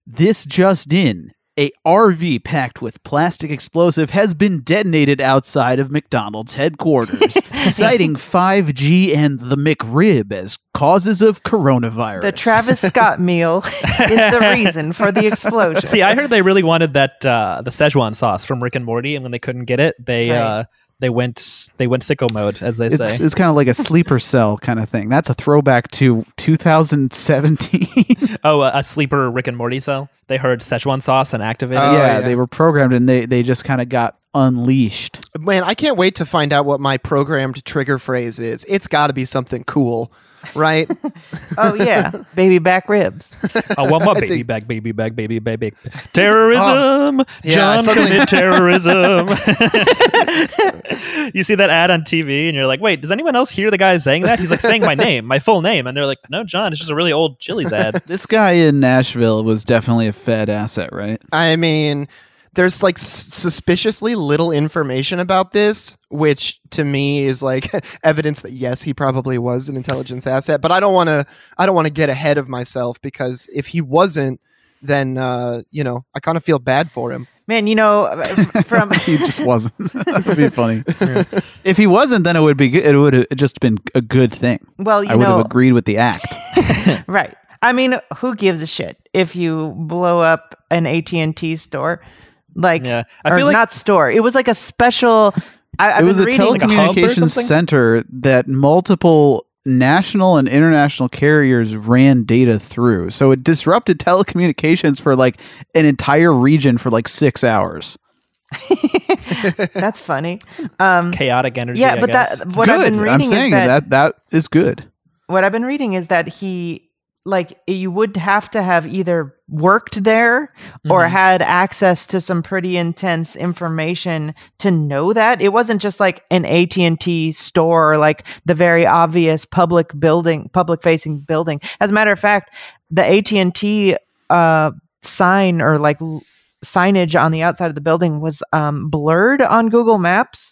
This just in. A RV packed with plastic explosive has been detonated outside of McDonald's headquarters, citing 5G and the McRib as causes of coronavirus. The Travis Scott meal is the reason for the explosion. See, I heard they really wanted that the Szechuan sauce from Rick and Morty, and when they couldn't get it, they went sicko mode, as they say. It's kind of like a sleeper cell kind of thing. That's a throwback to 2017. Oh, a sleeper Rick and Morty cell? They heard Szechuan sauce and activated. Yeah, they were programmed and they just kind of got unleashed. Man, I can't wait to find out what my programmed trigger phrase is. It's got to be something cool, right? Oh, yeah. Baby back ribs. I want my baby back. Terrorism! John committed terrorism. You see that ad on TV and you're like, wait, does anyone else hear the guy saying that? He's like saying my name, my full name. And they're like, no, John, it's just a really old Chili's ad. This guy in Nashville was definitely a Fed asset, right? I mean, there's like suspiciously little information about this, which to me is like evidence that yes, he probably was an intelligence asset. But I don't want to get ahead of myself, because if he wasn't, then I kind of feel bad for him. Man, from he just wasn't. That would be funny. Yeah. If he wasn't, then it would be good. It would have just been a good thing. Well, I would have agreed with the act. Right. I mean, who gives a shit if you blow up an AT&T store? Like, yeah. I feel like not store. It was like a special. It was a telecommunications center that multiple national and international carriers ran data through. So it disrupted telecommunications for like an entire region for like 6 hours. That's funny. Chaotic energy. Yeah, but what I've been reading I'm saying is that is good. What I've been reading is that you would have to have either worked there or had access to some pretty intense information to know that. It wasn't just like an AT&T store or like the very obvious public facing building. As a matter of fact, the AT&T sign or like signage on the outside of the building was blurred on Google Maps.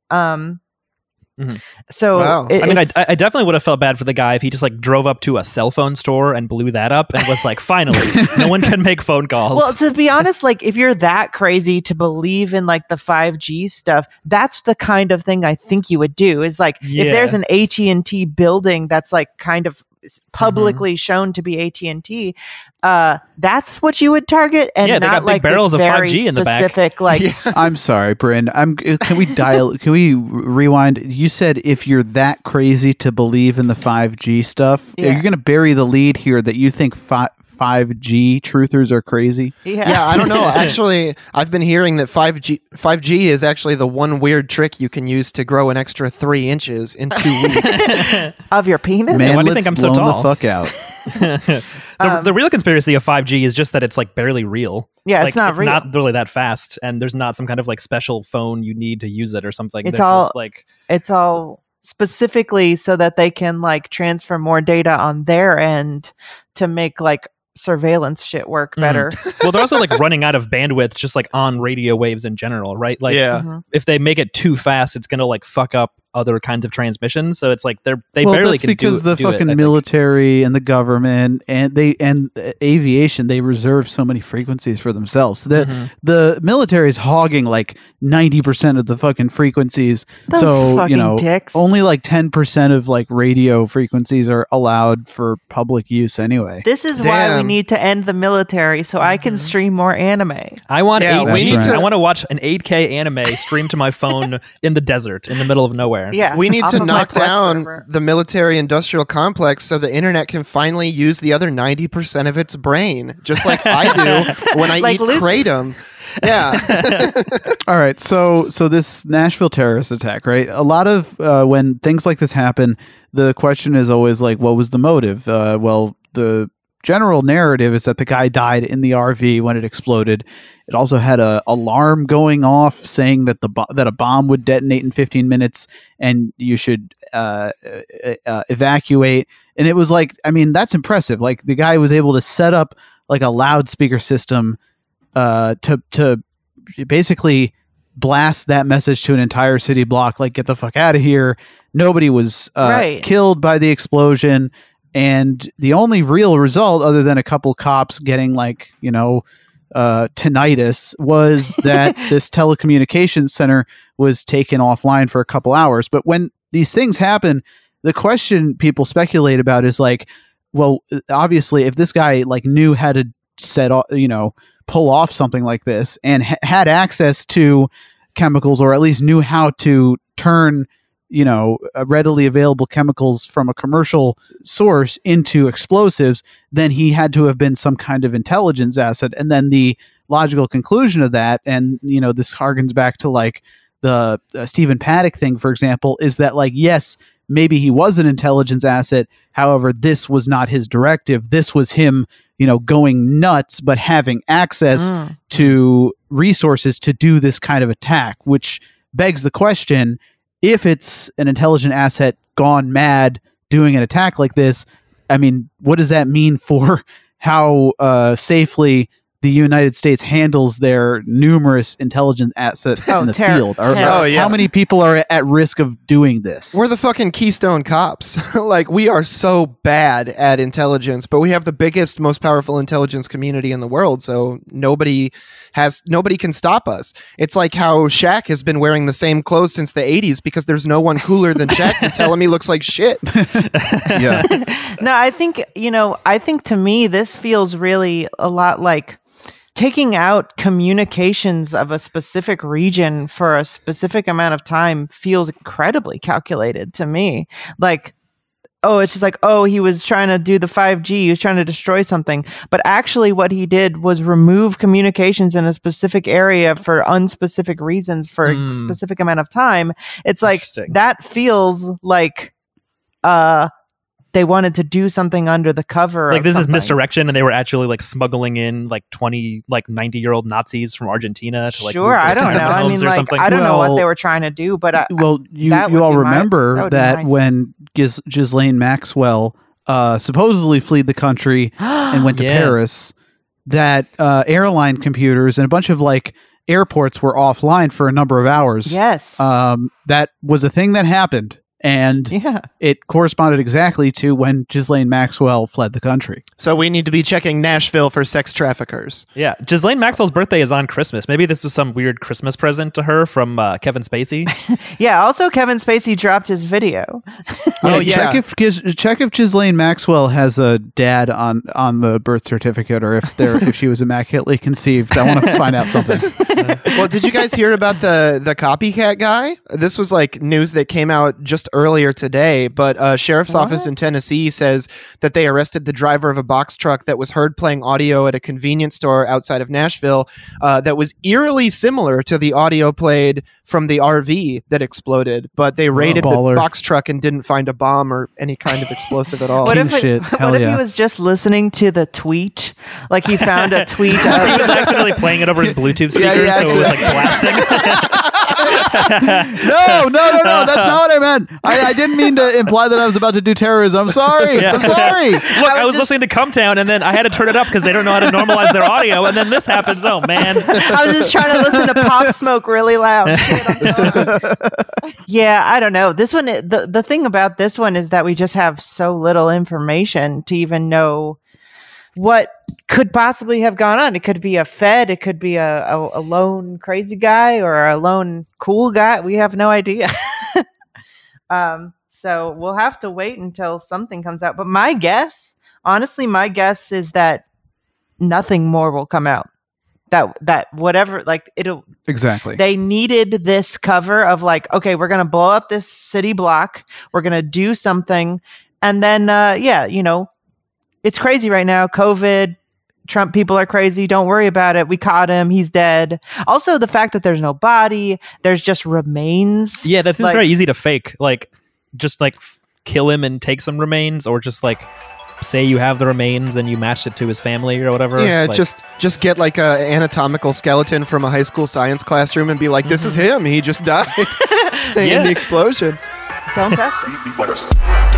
So wow. I definitely would have felt bad for the guy if he just like drove up to a cell phone store and blew that up and was like, finally, no one can make phone calls. Well, to be honest, like if you're that crazy to believe in like the 5G stuff, that's the kind of thing I think you would do. Is like if there's an AT&T building that's like kind of publicly shown to be AT&T, that's what you would target, and they not got big like barrels this of very 5G in the back. specific like I'm sorry, Bryn. Can we rewind? You said if you're that crazy to believe in the 5G stuff, are you going to bury the lead here that you think 5G truthers are crazy? Yeah, I don't know. Actually, I've been hearing that 5G is actually the one weird trick you can use to grow an extra 3 inches in 2 weeks. of your penis. Man, why do you think I'm so tall? The fuck out. The real conspiracy of 5G is just that it's like barely real. Yeah, like, it's not real. It's not really that fast, and there's not some kind of like special phone you need to use it or something. It's all specifically so that they can like transfer more data on their end to make like surveillance shit work better. Well, they're also like running out of bandwidth just like on radio waves in general, right? Like if they make it too fast, it's gonna like fuck up other kinds of transmissions. So it's like they barely that's can because do the fucking it, military and the government and aviation, they reserve so many frequencies for themselves. The military is hogging like 90% of the fucking frequencies. Those so fucking dicks. only like 10% of like radio frequencies are allowed for public use anyway. This is why we need to end the military so I can stream more anime. I want I want to watch an 8K anime streamed to my phone in the desert in the middle of nowhere. Yeah, we need to knock down server. the military-industrial complex so the internet can finally use the other 90% of its brain, just like I do when I eat kratom. Yeah. All right. So this Nashville terrorist attack, right? A lot of when things like this happen, the question is always like, what was the motive? Well, the general narrative is that the guy died in the RV when it exploded. It also had a alarm going off saying that that a bomb would detonate in 15 minutes and you should evacuate. And it was like, I mean, that's impressive. Like the guy was able to set up like a loudspeaker system to basically blast that message to an entire city block, like get the fuck out of here. Nobody was killed by the explosion. And the only real result, other than a couple cops getting like, tinnitus, was that this telecommunications center was taken offline for a couple hours. But when these things happen, the question people speculate about is like, well, obviously, if this guy like knew how to pull off something like this and had access to chemicals, or at least knew how to turn readily available chemicals from a commercial source into explosives, then he had to have been some kind of intelligence asset. And then the logical conclusion of that, and this harkens back to like the Stephen Paddock thing, for example, is that like, yes, maybe he was an intelligence asset. However, this was not his directive. This was him, going nuts, but having access to resources to do this kind of attack, which begs the question, if it's an intelligent asset gone mad doing an attack like this, I mean, what does that mean for how safely the United States handles their numerous intelligent assets in the field? How many people are at risk of doing this? We're the fucking Keystone Cops. Like, we are so bad at intelligence, but we have the biggest, most powerful intelligence community in the world, so nobody can stop us. It's like how Shaq has been wearing the same clothes since the 80s because there's no one cooler than Shaq to tell him he looks like shit. Yeah. No, I think to me, this feels really a lot like taking out communications of a specific region for a specific amount of time feels incredibly calculated to me. Like, it's just like, he was trying to do the 5G, he was trying to destroy something. But actually what he did was remove communications in a specific area for unspecific reasons for a specific amount of time. It's like, that feels like they wanted to do something under the cover. Like, this something. is misdirection, and they were actually like smuggling in like 20 like 90-year-old Nazis from Argentina to like I don't know. I mean, like, I don't know what they were trying to do, but you all remember that when Ghislaine Maxwell supposedly fled the country and went to Paris, that airline computers and a bunch of like airports were offline for a number of hours. Yes. That was a thing that happened. And it corresponded exactly to when Ghislaine Maxwell fled the country. So we need to be checking Nashville for sex traffickers. Yeah. Ghislaine Maxwell's birthday is on Christmas. Maybe this was some weird Christmas present to her from Kevin Spacey. Yeah. Also, Kevin Spacey dropped his video. Check if Ghislaine Maxwell has a dad on the birth certificate, or if she was immaculately conceived. I want to find out something. Well, did you guys hear about the copycat guy? This was like news that came out just earlier today, but sheriff's office in Tennessee says that they arrested the driver of a box truck that was heard playing audio at a convenience store outside of Nashville that was eerily similar to the audio played from the RV that exploded, but they raided the box truck and didn't find a bomb or any kind of explosive at all. What if he was just listening to the tweet? Like, he found a tweet. He was accidentally playing it over his Bluetooth speakers, so it was like blasting. No, that's not what I meant. I didn't mean to imply that I was about to do terrorism. I'm sorry. I'm sorry. Look, I was listening to Come Town, and then I had to turn it up because they don't know how to normalize their audio, and then this happens. Oh, man. I was just trying to listen to Pop Smoke really loud. Yeah, I don't know. This one, the thing about this one is that we just have so little information to even know what could possibly have gone on. It could be a Fed, it could be a lone crazy guy or a lone cool guy. We have no idea. So we'll have to wait until something comes out. But my guess is that nothing more will come out. That whatever, like, it'll exactly. They needed this cover of like, okay, we're gonna blow up this city block, we're gonna do something, and then it's crazy right now. COVID, Trump people are crazy. Don't worry about it. We caught him. He's dead. Also, the fact that there's no body, there's just remains. Yeah, that seems very easy to fake. Like, just like kill him and take some remains, or just like say you have the remains and you matched it to his family or whatever. Yeah, like, just get like a anatomical skeleton from a high school science classroom and be like, this is him. He just died in the explosion. Don't test it.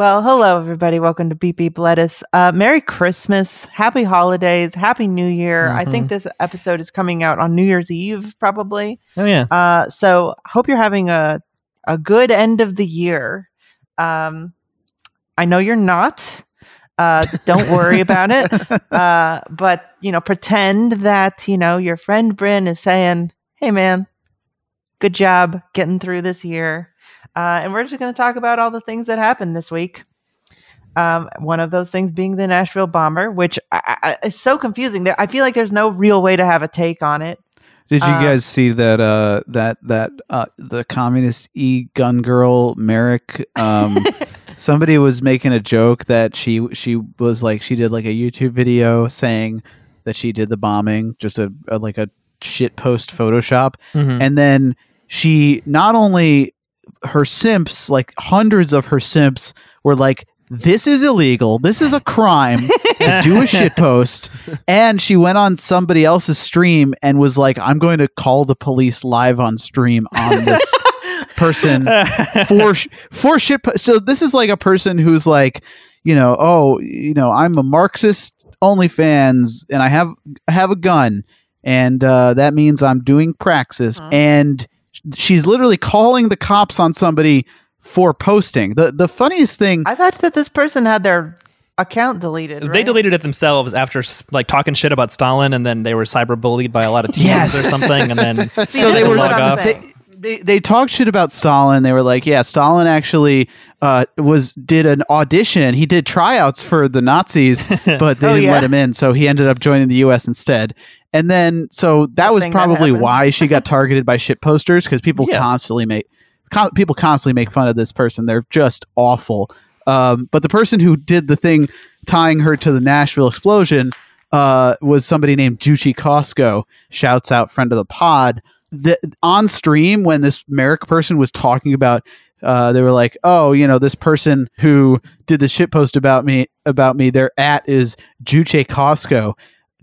Well, hello, everybody. Welcome to Beep Beep Lettuce. Merry Christmas. Happy holidays. Happy New Year. I think this episode is coming out on New Year's Eve, probably. Oh, yeah. So hope you're having a good end of the year. I know you're not. Don't worry about it. But, pretend that, your friend Bryn is saying, hey, man, good job getting through this year. And we're just going to talk about all the things that happened this week. One of those things being the Nashville bomber, which it's so confusing. I feel like there's no real way to have a take on it. Did you guys see that the communist gun girl Merrick? Somebody was making a joke that she was like, she did like a YouTube video saying that she did the bombing, just a shit post Photoshop, and then she not only her simps, like hundreds of her simps, were like, this is illegal, this is a crime to do a shit post, and she went on somebody else's stream and was like, I'm going to call the police live on stream on this person for shit. So this is like a person who's like, I'm a Marxist OnlyFans and I have a gun, and that means I'm doing praxis, and she's literally calling the cops on somebody for posting. The funniest thing, I thought that this person had their account deleted. Right? They deleted it themselves after like talking shit about Stalin, and then they were cyberbullied by a lot of teens or something, and then so they were log off. They talked shit about Stalin. They were like, yeah, Stalin actually did an audition. He did tryouts for the Nazis, but they didn't let him in, so he ended up joining the U.S. instead. And then, so that was probably why she got targeted by shit posters, because people constantly make fun of this person. They're just awful. But the person who did the thing tying her to the Nashville explosion was somebody named Juicy Costco. Shouts out, friend of the pod. On stream, when this Merrick person was talking about, they were like, oh, this person who did the shit post about me, their @ is Juicy Costco.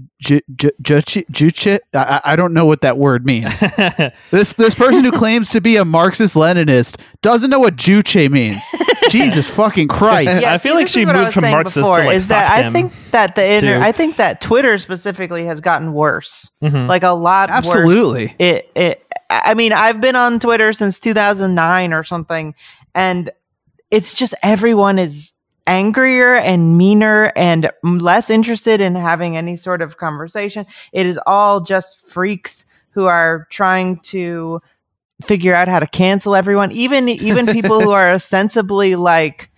I don't know what that word means. This person who claims to be a Marxist-Leninist doesn't know what juche means. Jesus fucking Christ! I feel like she moved from Marxist to like I think that I think that Twitter specifically has gotten worse, like a lot. Absolutely. Worse. I mean, I've been on Twitter since 2009 or something, and it's just everyone is angrier and meaner and less interested in having any sort of conversation. It is all just freaks who are trying to figure out how to cancel everyone. Even people who are ostensibly like,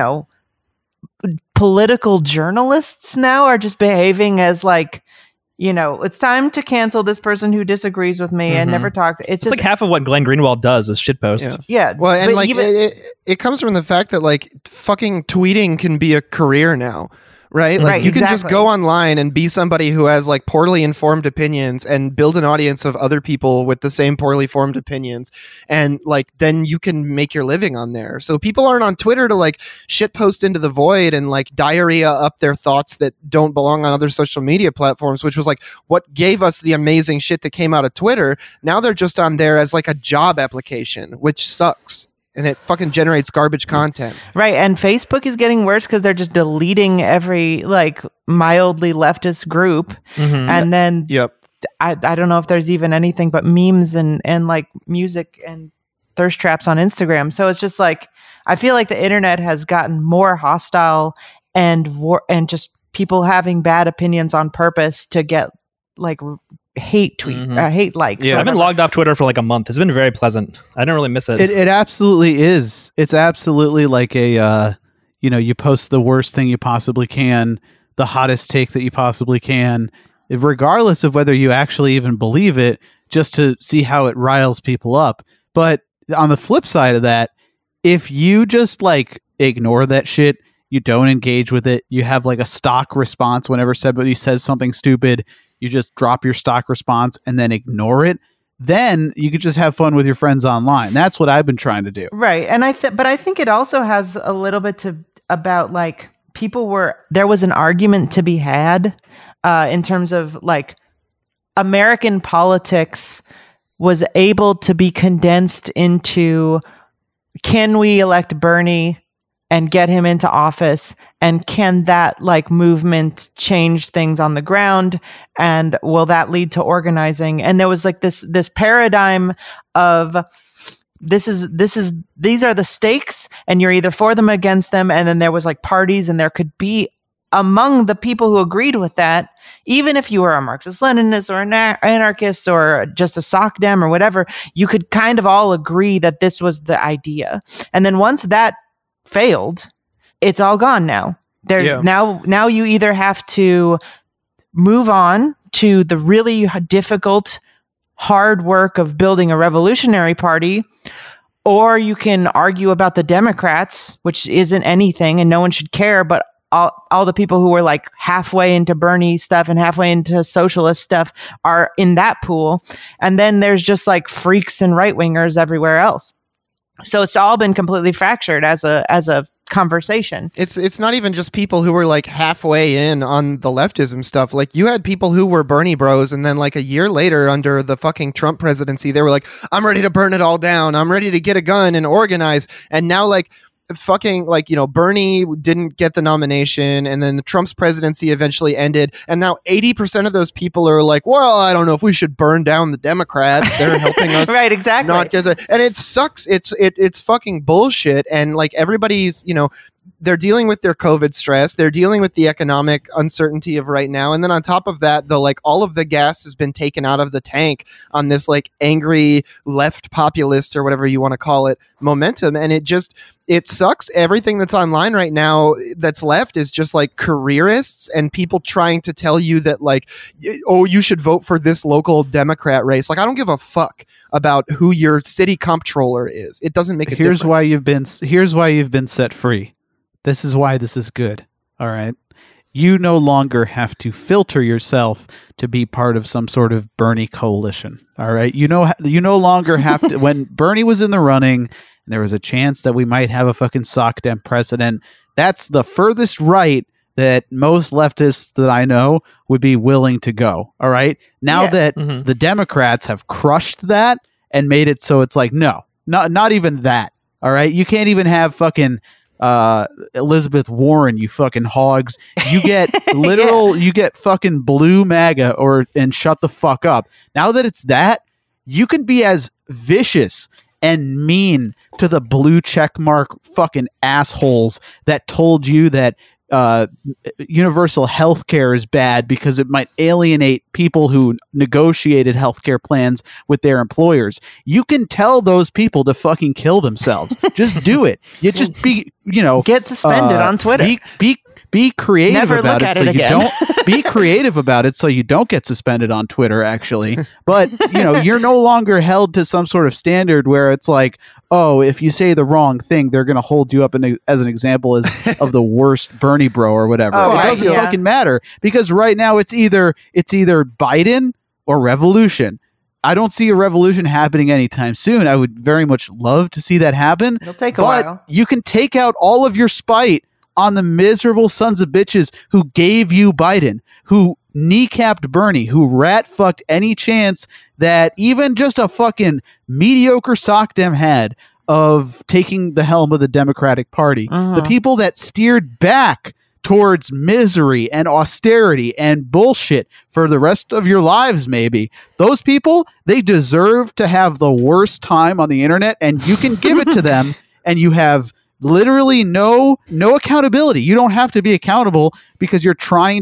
political journalists now are just behaving as like, it's time to cancel this person who disagrees with me and never talked. It's just like half of what Glenn Greenwald does is shitpost. Yeah. Well, and like it comes from the fact that like fucking tweeting can be a career now. Right? Like you can just go online and be somebody who has like poorly informed opinions and build an audience of other people with the same poorly formed opinions. And like, then you can make your living on there. So people aren't on Twitter to like shit post into the void and like diarrhea up their thoughts that don't belong on other social media platforms, which was like what gave us the amazing shit that came out of Twitter. Now they're just on there as like a job application, which sucks. And it fucking generates garbage content. Right. And Facebook is getting worse because they're just deleting every like mildly leftist group. And then I don't know if there's even anything but memes and like music and thirst traps on Instagram. So it's just like, I feel like the internet has gotten more hostile and just people having bad opinions on purpose to get like hate hate likes. Yeah, I've been logged off Twitter for like a month. It's been very pleasant. I don't really miss it. It absolutely is. It's absolutely like a you post the worst thing you possibly can, the hottest take that you possibly can, regardless of whether you actually even believe it, just to see how it riles people up. But on the flip side of that, if you just like ignore that shit, you don't engage with it, you have like a stock response whenever somebody says something stupid, you just drop your stock response and then ignore it, then you could just have fun with your friends online. That's what I've been trying to do. Right. And but I think it also has a little bit about like there was an argument to be had in terms of like American politics was able to be condensed into, can we elect Bernie and get him into office? And can that like movement change things on the ground? And will that lead to organizing? And there was like this paradigm of these are the stakes, and you're either for them or against them. And then there was like parties, and there could be among the people who agreed with that, even if you were a Marxist-Leninist or an anarchist or just a SOCDEM or whatever, you could kind of all agree that this was the idea. And then once that failed, it's all gone now. Now you either have to move on to the really difficult, hard work of building a revolutionary party, or you can argue about the Democrats, which isn't anything and no one should care, but all the people who were like halfway into Bernie stuff and halfway into socialist stuff are in that pool. And then there's just like freaks and right wingers everywhere else. So it's all been completely fractured as a conversation. It's not even just people who were like halfway in on the leftism stuff. Like you had people who were Bernie bros, and then like a year later under the fucking Trump presidency, they were like, I'm ready to burn it all down. I'm ready to get a gun and organize. And now like fucking like, you know, Bernie didn't get the nomination, and then the Trump's presidency eventually ended, and now 80% of those people are like, well, I don't know if we should burn down the Democrats. They're helping us right, exactly. not get the, and it sucks. It's fucking bullshit. And like everybody's, you know, they're dealing with their COVID stress. They're dealing with the economic uncertainty of right now. And then on top of that, all of the gas has been taken out of the tank on this like angry left populist or whatever you want to call it momentum. And it sucks. Everything that's online right now that's left is just like careerists and people trying to tell you that like, oh, you should vote for this local Democrat race. Like, I don't give a fuck about who your city comptroller is. It doesn't make a difference. Here's why you've been set free. This is why this is good. All right. You no longer have to filter yourself to be part of some sort of Bernie coalition. All right. You no longer have to. When Bernie was in the running and there was a chance that we might have a fucking SOCDEM president, that's the furthest right that most leftists that I know would be willing to go. All right. Now that the Democrats have crushed that and made it so it's like, no, not even that. All right. You can't even have fucking Elizabeth Warren, you fucking hogs. You get literal, you get fucking blue MAGA and shut the fuck up. Now that it's that, you can be as vicious and mean to the blue checkmark fucking assholes that told you that universal health care is bad because it might alienate people who negotiated healthcare plans with their employers. You can tell those people to fucking kill themselves. Just do it. You just get suspended on Twitter. Be creative Never about look it at so it you again. don't be creative about it so you don't get suspended on Twitter, actually. But you're no longer held to some sort of standard where it's like, oh, if you say the wrong thing, they're going to hold you up as an example of the worst Bernie bro or whatever. Oh, it doesn't yeah. fucking matter, because right now it's either Biden or revolution. I don't see a revolution happening anytime soon. I would very much love to see that happen. It'll take a while. You can take out all of your spite on the miserable sons of bitches who gave you Biden, who kneecapped Bernie, who rat-fucked any chance that even just a fucking mediocre SOCDEM had of taking the helm of the Democratic Party. The people that steered back towards misery and austerity and bullshit for the rest of your lives, maybe. Those people, they deserve to have the worst time on the internet, and you can give it to them, and you have literally no accountability. You don't have to be accountable because you're trying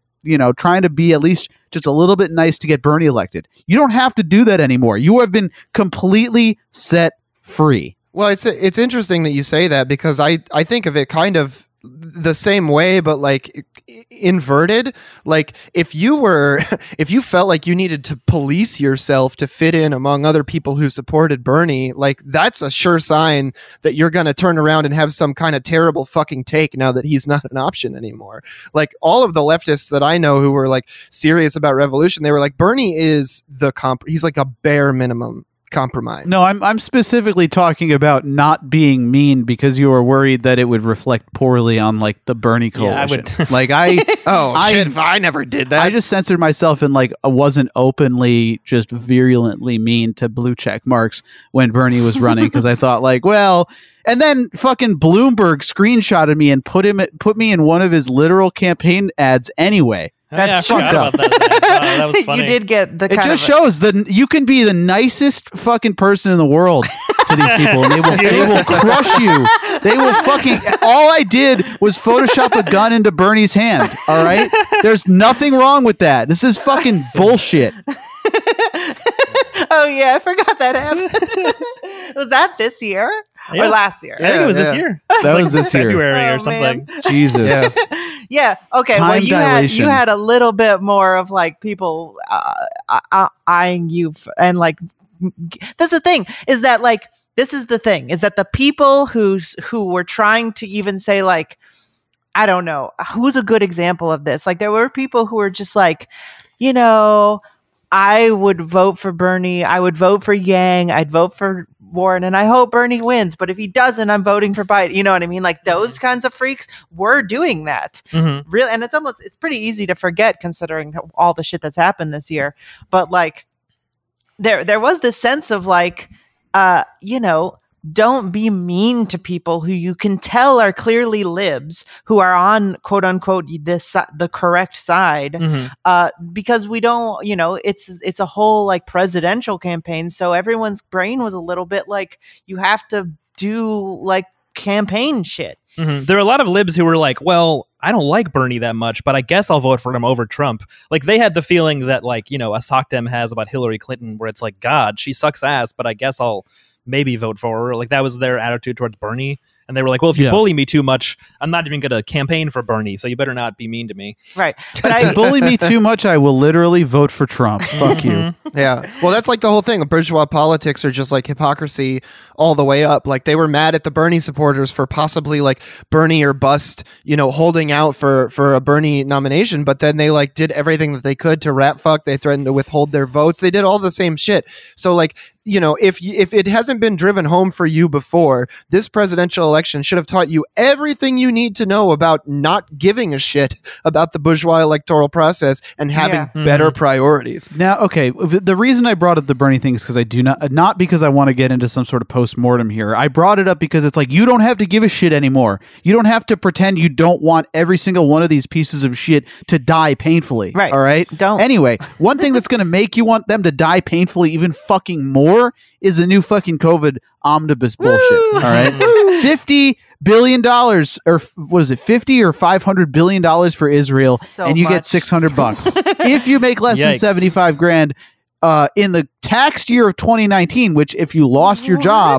to be at least just a little bit nice to get Bernie elected. You don't have to do that anymore. You have been completely set free. Well, it's interesting that you say that, because I think of it kind of the same way, but like inverted. Like if you felt like you needed to police yourself to fit in among other people who supported Bernie, like that's a sure sign that you're going to turn around and have some kind of terrible fucking take now that he's not an option anymore. Like all of the leftists that I know who were like serious about revolution, they were like, Bernie is he's like a bare minimum compromise. No, I'm specifically talking about not being mean because you were worried that it would reflect poorly on like the Bernie coalition. Yeah, I would. Like I never did that. I just censored myself and like I wasn't openly just virulently mean to blue check marks when Bernie was running because I thought like, well, and then fucking Bloomberg screenshotted me and put me in one of his literal campaign ads anyway. That's fucked up. That was funny. You did get the. It just shows that you can be the nicest fucking person in the world to these people, and they will crush you. They will fucking. All I did was Photoshop a gun into Bernie's hand. All right, there's nothing wrong with that. This is fucking bullshit. Oh yeah, I forgot that happened. Was that this year or last year? I think it was this year. That was this year. February or something. Man. Jesus. Yeah. Okay. Time well, dilation. you had a little bit more of like people eyeing you, and like that's the thing is that like this is the thing is that the people who were trying to even say like I don't know who's a good example of this. Like there were people who were just like, you know, I would vote for Bernie. I would vote for Yang. I'd vote for Warren, and I hope Bernie wins. But if he doesn't, I'm voting for Biden. You know what I mean? Like those kinds of freaks were doing that. Mm-hmm. Really, and it's pretty easy to forget considering all the shit that's happened this year. But like, there was this sense of like, you know, don't be mean to people who you can tell are clearly libs who are on quote unquote the correct side, because we don't, you know, it's a whole like presidential campaign, so everyone's brain was a little bit like you have to do like campaign shit. There are a lot of libs who were like, well, I don't like Bernie that much, but I guess I'll vote for him over Trump. Like they had the feeling that like, you know, a SocDem has about Hillary Clinton where it's like, God, she sucks ass, but I guess I'll maybe vote for her. Like that was their attitude towards Bernie. And they were like, well, if you bully me too much, I'm not even going to campaign for Bernie. So you better not be mean to me. Right. But if you bully me too much, I will literally vote for Trump. Fuck you. Yeah. Well, that's like the whole thing. Bourgeois politics are just like hypocrisy all the way up. Like they were mad at the Bernie supporters for possibly like Bernie or bust, you know, holding out for a Bernie nomination. But then they like did everything that they could to rat fuck. They threatened to withhold their votes. They did all the same shit. So like, you know, if it hasn't been driven home for you before, this presidential election should have taught you everything you need to know about not giving a shit about the bourgeois electoral process and having better priorities. Now, okay, the reason I brought up the Bernie thing is because I do not because I want to get into some sort of post-mortem here. I brought it up because it's like, you don't have to give a shit anymore. You don't have to pretend you don't want every single one of these pieces of shit to die painfully. Right. All right? Don't. Anyway, one thing that's going to make you want them to die painfully even fucking more is the new fucking COVID omnibus bullshit. All right, $50 billion, or what is it, 50 or $500 billion for Israel, and you get $600 if you make less than 75 grand in the tax year of 2019. Which, if you lost your job,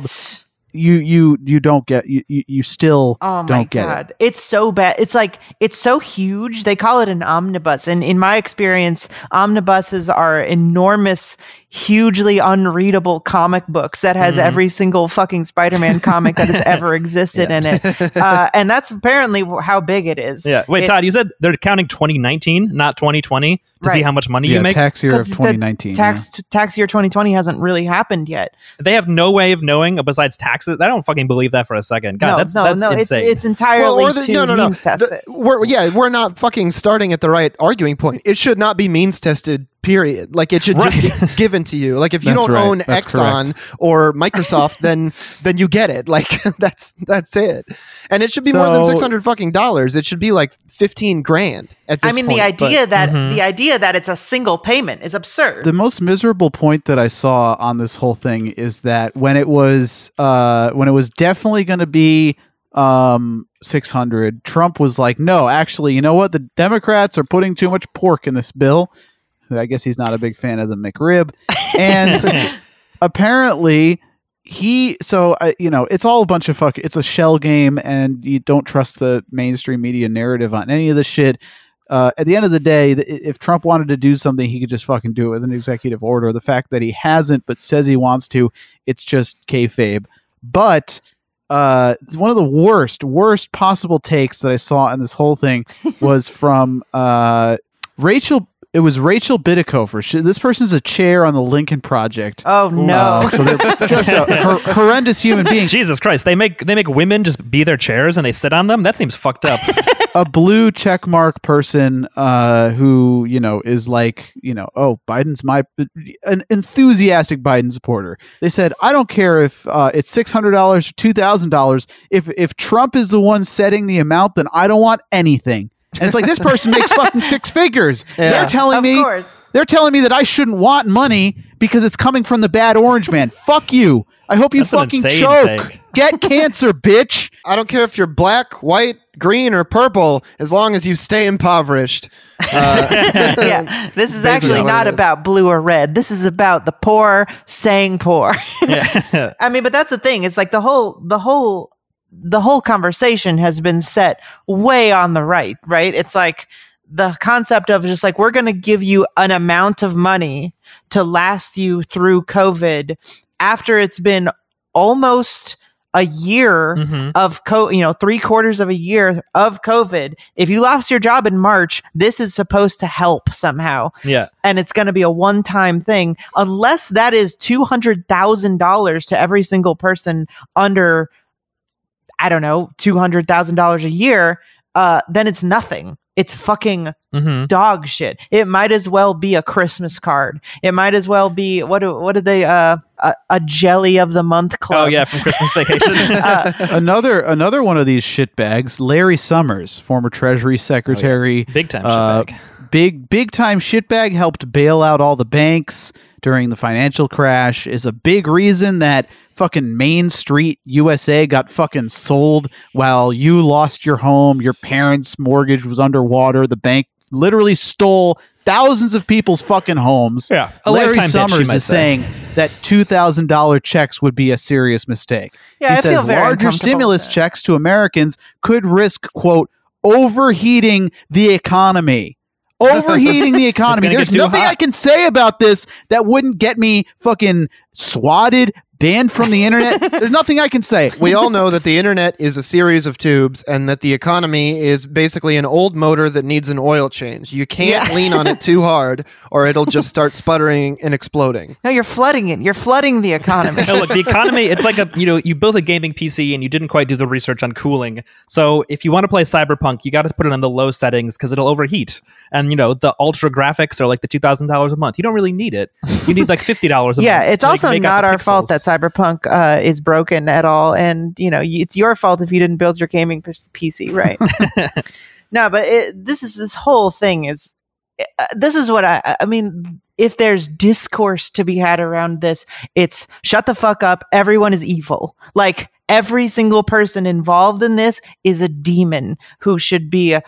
you don't get you still don't get it. It's so bad. It's like it's so huge. They call it an omnibus, and in my experience, omnibuses are enormous, hugely unreadable comic books that has every single fucking Spider-Man comic that has ever existed in it, and that's apparently how big it is. Yeah. Wait, Todd, you said they're counting 2019, not 2020, to see how much money you make. Tax year of 2019. Tax year 2020 hasn't really happened yet. They have no way of knowing besides taxes. I don't fucking believe that for a second. God, that's insane. It's entirely means tested. We're not fucking starting at the right arguing point. It should not be means tested. Period. Like it should just be given to you. Like if you don't own Exxon or Microsoft, then you get it. Like that's it. And it should be more than $600 fucking dollars. It should be like 15 grand at this point. The idea that it's a single payment is absurd. The most miserable point that I saw on this whole thing is that when it was definitely going to be 600, Trump was like, no, actually, you know what? The Democrats are putting too much pork in this bill. I guess he's not a big fan of the McRib. And apparently it's all a bunch of it's a shell game, and you don't trust the mainstream media narrative on any of the shit. At the end of the day, if Trump wanted to do something, he could just fucking do it with an executive order. The fact that he hasn't, but says he wants to, it's just kayfabe. But one of the worst possible takes that I saw in this whole thing was from Rachel. It was Rachel Bitecofer. This person's a chair on the Lincoln Project. Oh no! So they're just a horrendous human being. Jesus Christ, they make women just be their chairs and they sit on them. That seems fucked up. A blue checkmark person who is like oh, Biden's an enthusiastic Biden supporter. They said, I don't care if it's $600 or $2,000. If Trump is the one setting the amount, then I don't want anything. And it's like, this person makes fucking six figures. Yeah. They're telling me that I shouldn't want money because it's coming from the bad orange man. Fuck you. I hope you That's an fucking insane choke. take. Get cancer, bitch. I don't care if you're black, white, green, or purple, as long as you stay impoverished. Yeah, this is actually what not it is. about blue or red. This is about the poor saying poor. Yeah. I mean, but that's the thing. It's like the whole conversation has been set way on the right? It's like the concept of just like, we're going to give you an amount of money to last you through COVID after it's been almost a year of 3/4 of a year of COVID. If you lost your job in March, this is supposed to help somehow. Yeah. And it's going to be a one-time thing, unless that is $200,000 to every single person under, I don't know, $200,000 a year. Then it's nothing. It's fucking dog shit. It might as well be a Christmas card. It might as well be what did they a jelly of the month club. Oh yeah, from Christmas Vacation. Another one of these shitbags, Larry Summers, former Treasury Secretary. Big time shitbag. Big time shitbag, helped bail out all the banks during the financial crash, is a big reason that fucking Main Street USA got fucking sold while you lost your home, your parents' mortgage was underwater, the bank literally stole thousands of people's fucking homes. Yeah, a Larry lifetime hit, Summers she might is say. saying that $2,000 checks would be a serious mistake. Yeah, He I says feel very larger uncomfortable stimulus with that. checks to Americans could risk, quote, overheating the economy. Overheating the economy. gonna There's get too nothing hot. I can say about this that wouldn't get me fucking swatted, banned from the internet. There's nothing I can say. We all know that the internet is a series of tubes and that the economy is basically an old motor that needs an oil change. You can't lean on it too hard or it'll just start sputtering and exploding. No, you're flooding it. You're flooding the economy. No, look, the economy, it's like you built a gaming PC and you didn't quite do the research on cooling. So if you want to play Cyberpunk, you got to put it on the low settings because it'll overheat. And, the ultra graphics are like the $2,000 a month. You don't really need it. You need like $50 a month. Yeah, it's to also make not out the our fault that pixels. Cyberpunk is broken at all, and it's your fault if you didn't build your gaming PC right. No, but this whole thing is this is what I mean. If there's discourse to be had around this, it's shut the fuck up. Everyone is evil. Like every single person involved in this is a demon who should be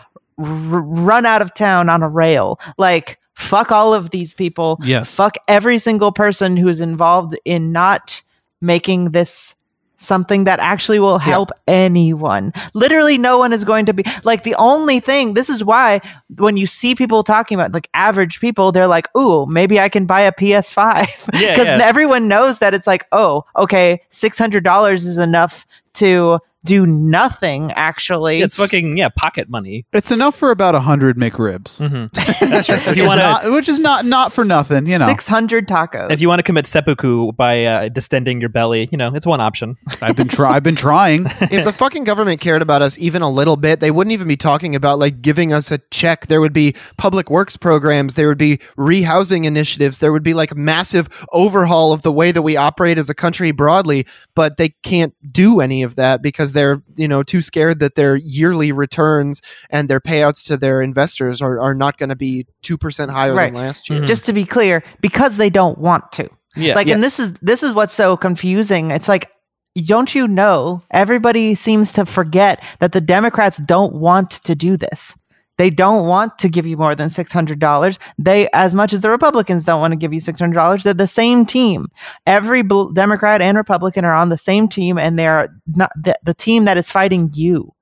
run out of town on a rail. Like, fuck all of these people. Yes. Fuck every single person who's involved in not making this something that actually will help anyone. Literally no one is going to be like, the only thing, this is why when you see people talking about like average people, they're like, ooh, maybe I can buy a PS5. Yeah, Because yeah. everyone knows that it's like, oh, okay, $600 is enough to do nothing actually. It's fucking, pocket money. It's enough for about 100 McRibs. That's true. If you want to Which is not for nothing, 600 tacos. if you want to commit seppuku by distending your belly, it's one option. I've been trying. If the fucking government cared about us even a little bit, they wouldn't even be talking about like giving us a check. There would be public works programs. There would be rehousing initiatives. There would be like massive overhaul of the way that we operate as a country broadly, but they can't do any of that because they're, too scared that their yearly returns and their payouts to their investors are not going to be 2% higher Right. than last year. Just to be clear, because they don't want to. Yeah. Like, and Yes. this is what's so confusing. It's like, don't you know, everybody seems to forget that the Democrats don't want to do this. They don't want to give you more than $600. They, as much as the Republicans don't want to give you $600, they're the same team. Every Democrat and Republican are on the same team, and they're not the team that is fighting you.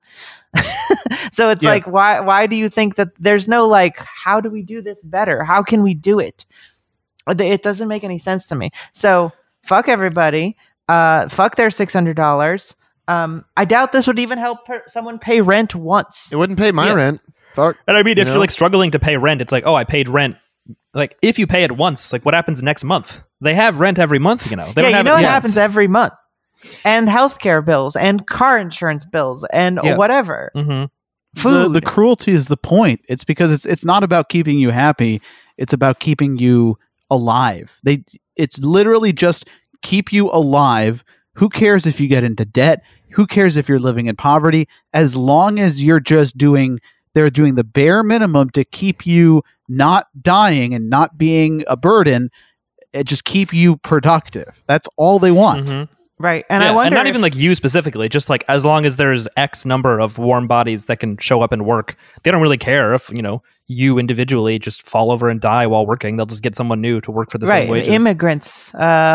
So it's like, why do you think that there's no like, how do we do this better? How can we do it? It doesn't make any sense to me. So fuck everybody. Fuck their $600. I doubt this would even help someone pay rent once. It wouldn't pay my Yeah. rent. Fuck. And I mean, if You you're know? like struggling to pay rent, it's like, oh, I paid rent like if you pay it once, like what happens next month? They have rent every month, you know. They don't have it happens every month. And healthcare bills and car insurance bills and whatever. Mm-hmm. Food. The cruelty is the point. It's because it's not about keeping you happy. It's about keeping you alive. It's literally just keep you alive. Who cares if you get into debt? Who cares if you're living in poverty? As long as you're just they're doing the bare minimum to keep you not dying and not being a burden. It just keep you productive. That's all they want. Mm-hmm. Right. And I wonder and not even like you specifically, just like as long as there's X number of warm bodies that can show up and work, they don't really care if, you know, you individually just fall over and die while working. They'll just get someone new to work for the same wages. Immigrants,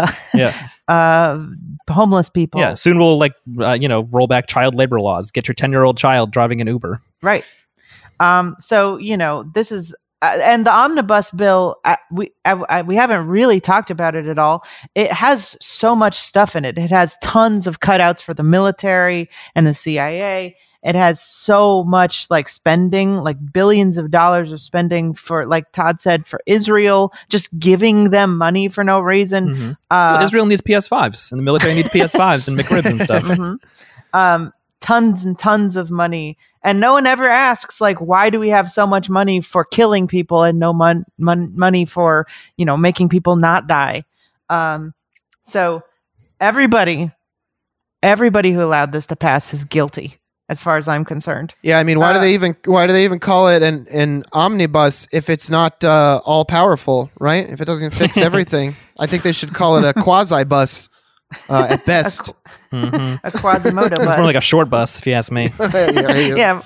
homeless people. Yeah. Soon we'll roll back child labor laws. Get your 10-year-old child driving an Uber. Right. So, you know, this is and the omnibus bill, we haven't really talked about it at all. It has so much stuff in it. It has tons of cutouts for the military and the CIA. It has so much like spending, like billions of dollars of spending for, like Todd said, for Israel, just giving them money for no reason. Mm-hmm. Well, Israel needs PS5s and the military needs PS5s and McRibs and stuff. Mm-hmm. Tons and tons of money, and no one ever asks, like, why do we have so much money for killing people and no money for, you know, making people not die? So everybody who allowed this to pass is guilty, as far as I'm concerned. Yeah, I mean, why do they even call it an omnibus if it's not all powerful, right? If it doesn't fix everything, I think they should call it a quasi bus. At best, a Quasimodo bus. It's more like a short bus, if you ask me. Yeah.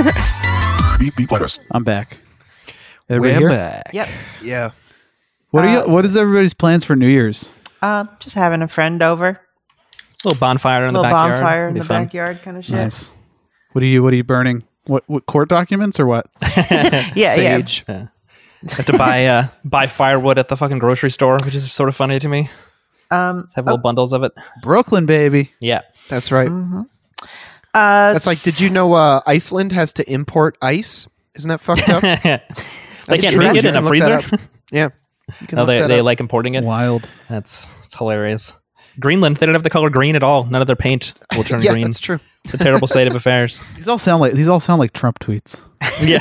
Beep letters. I'm back. We're back. Yep. Yeah. What is everybody's plans for New Year's? Just having a friend over. A little bonfire in the backyard. Bonfire in the fun. backyard kind of shit. Nice. What are you burning? What court documents or what? Sage. Yeah. Have to buy firewood at the fucking grocery store, which is sort of funny to me. Have little bundles of it. Brooklyn, baby. Yeah, that's right. Mm-hmm. That's like, did you know Iceland has to import ice? Isn't that fucked up? They can't make it in a freezer. Yeah. No, they like importing it. Wild. It's hilarious. Greenland, they don't have the color green at all. None of their paint will turn green. That's true. It's a terrible state of affairs. These all sound like Trump tweets. Yeah.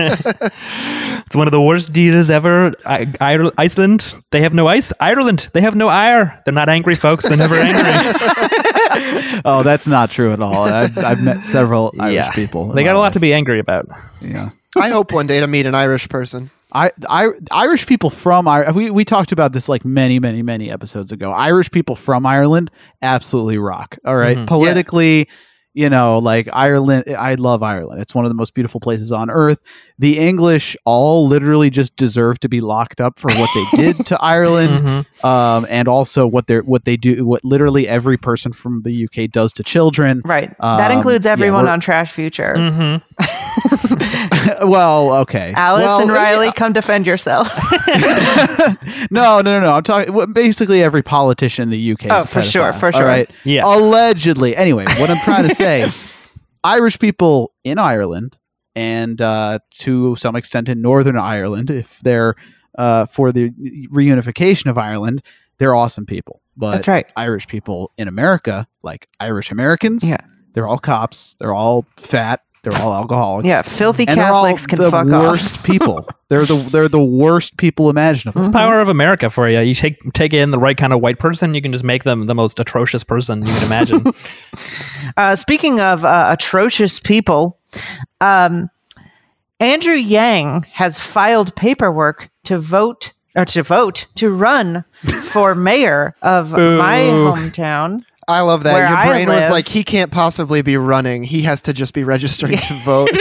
It's one of the worst deals ever. Iceland, they have no ice. Ireland, they have no ire. They're not angry, folks. They're never angry. Oh, that's not true at all. I've met several Irish people. They got a lot to be angry about. Yeah. I hope one day to meet an Irish person. Irish people from Ireland, we talked about this like many episodes ago. Irish people from Ireland absolutely rock. All right. Mm-hmm. Politically, you know, like Ireland, I love Ireland. It's one of the most beautiful places on earth. The English all literally just deserve to be locked up for what they did to Ireland. Mm-hmm. And also what they do, what literally every person from the UK does to children. Right. That includes everyone on Trash Future. Mm-hmm. Well, okay. Alice and Riley, come defend yourself. No. I'm talking basically every politician in the UK. Oh, is a for sure. pedophile, all right? Yeah. Allegedly. Anyway, what I'm trying to say, Irish people in Ireland and to some extent in Northern Ireland, if they're for the reunification of Ireland, they're awesome people. But That's right. Irish people in America, like Irish Americans, they're all cops. They're all fat. They're all alcoholics. Yeah, filthy and Catholics can the fuck worst off. people. They're the worst people imaginable. It's power of America for you. You take in the right kind of white person, you can just make them the most atrocious person you can imagine. Speaking of atrocious people, Andrew Yang has filed paperwork to run for mayor of my hometown. I love that. Where Your I brain was live. like, he can't possibly be running. He has to just be registering to vote.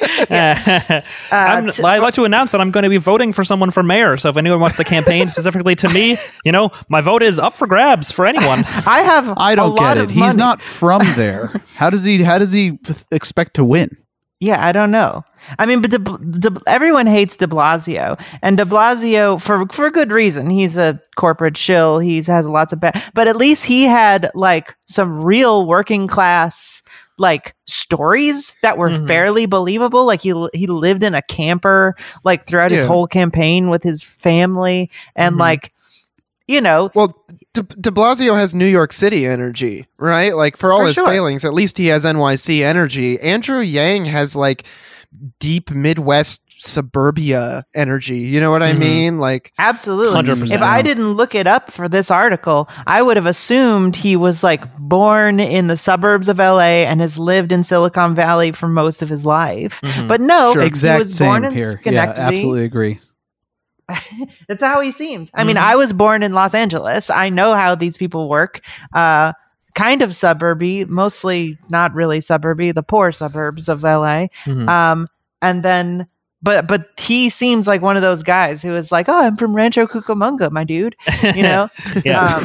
I'd like to announce that I'm going to be voting for someone for mayor. So if anyone wants to campaign specifically to me, you know, my vote is up for grabs for anyone. I don't get it. He's not from there. How does he expect to win? Yeah, I don't know. I mean, but everyone hates de Blasio, and de Blasio for good reason. He's a corporate shill. He has lots of bad, but at least he had like some real working class like stories that were Mhm. fairly believable. Like he lived in a camper like throughout his Yeah. whole campaign with his family, and Mhm. like, you know, Well, de Blasio has New York City energy, right? Like for all For his sure. failings, at least he has NYC energy. Andrew Yang has like deep Midwest suburbia energy. You know what I Mhm. mean? Like, absolutely. 100%. If I didn't look it up for this article, I would have assumed he was like born in the suburbs of LA and has lived in Silicon Valley for most of his life. Mhm. But no, Sure. he Exact was born same in here. Yeah, Schenectady. absolutely agree. That's how he seems. I mean, Mhm. I was born in Los Angeles. I know how these people work. Kind of suburby, mostly not really suburby, the poor suburbs of LA. Mhm. And then, but he seems like one of those guys who is like, oh, I'm from Rancho Cucamonga, my dude. You know, Yeah.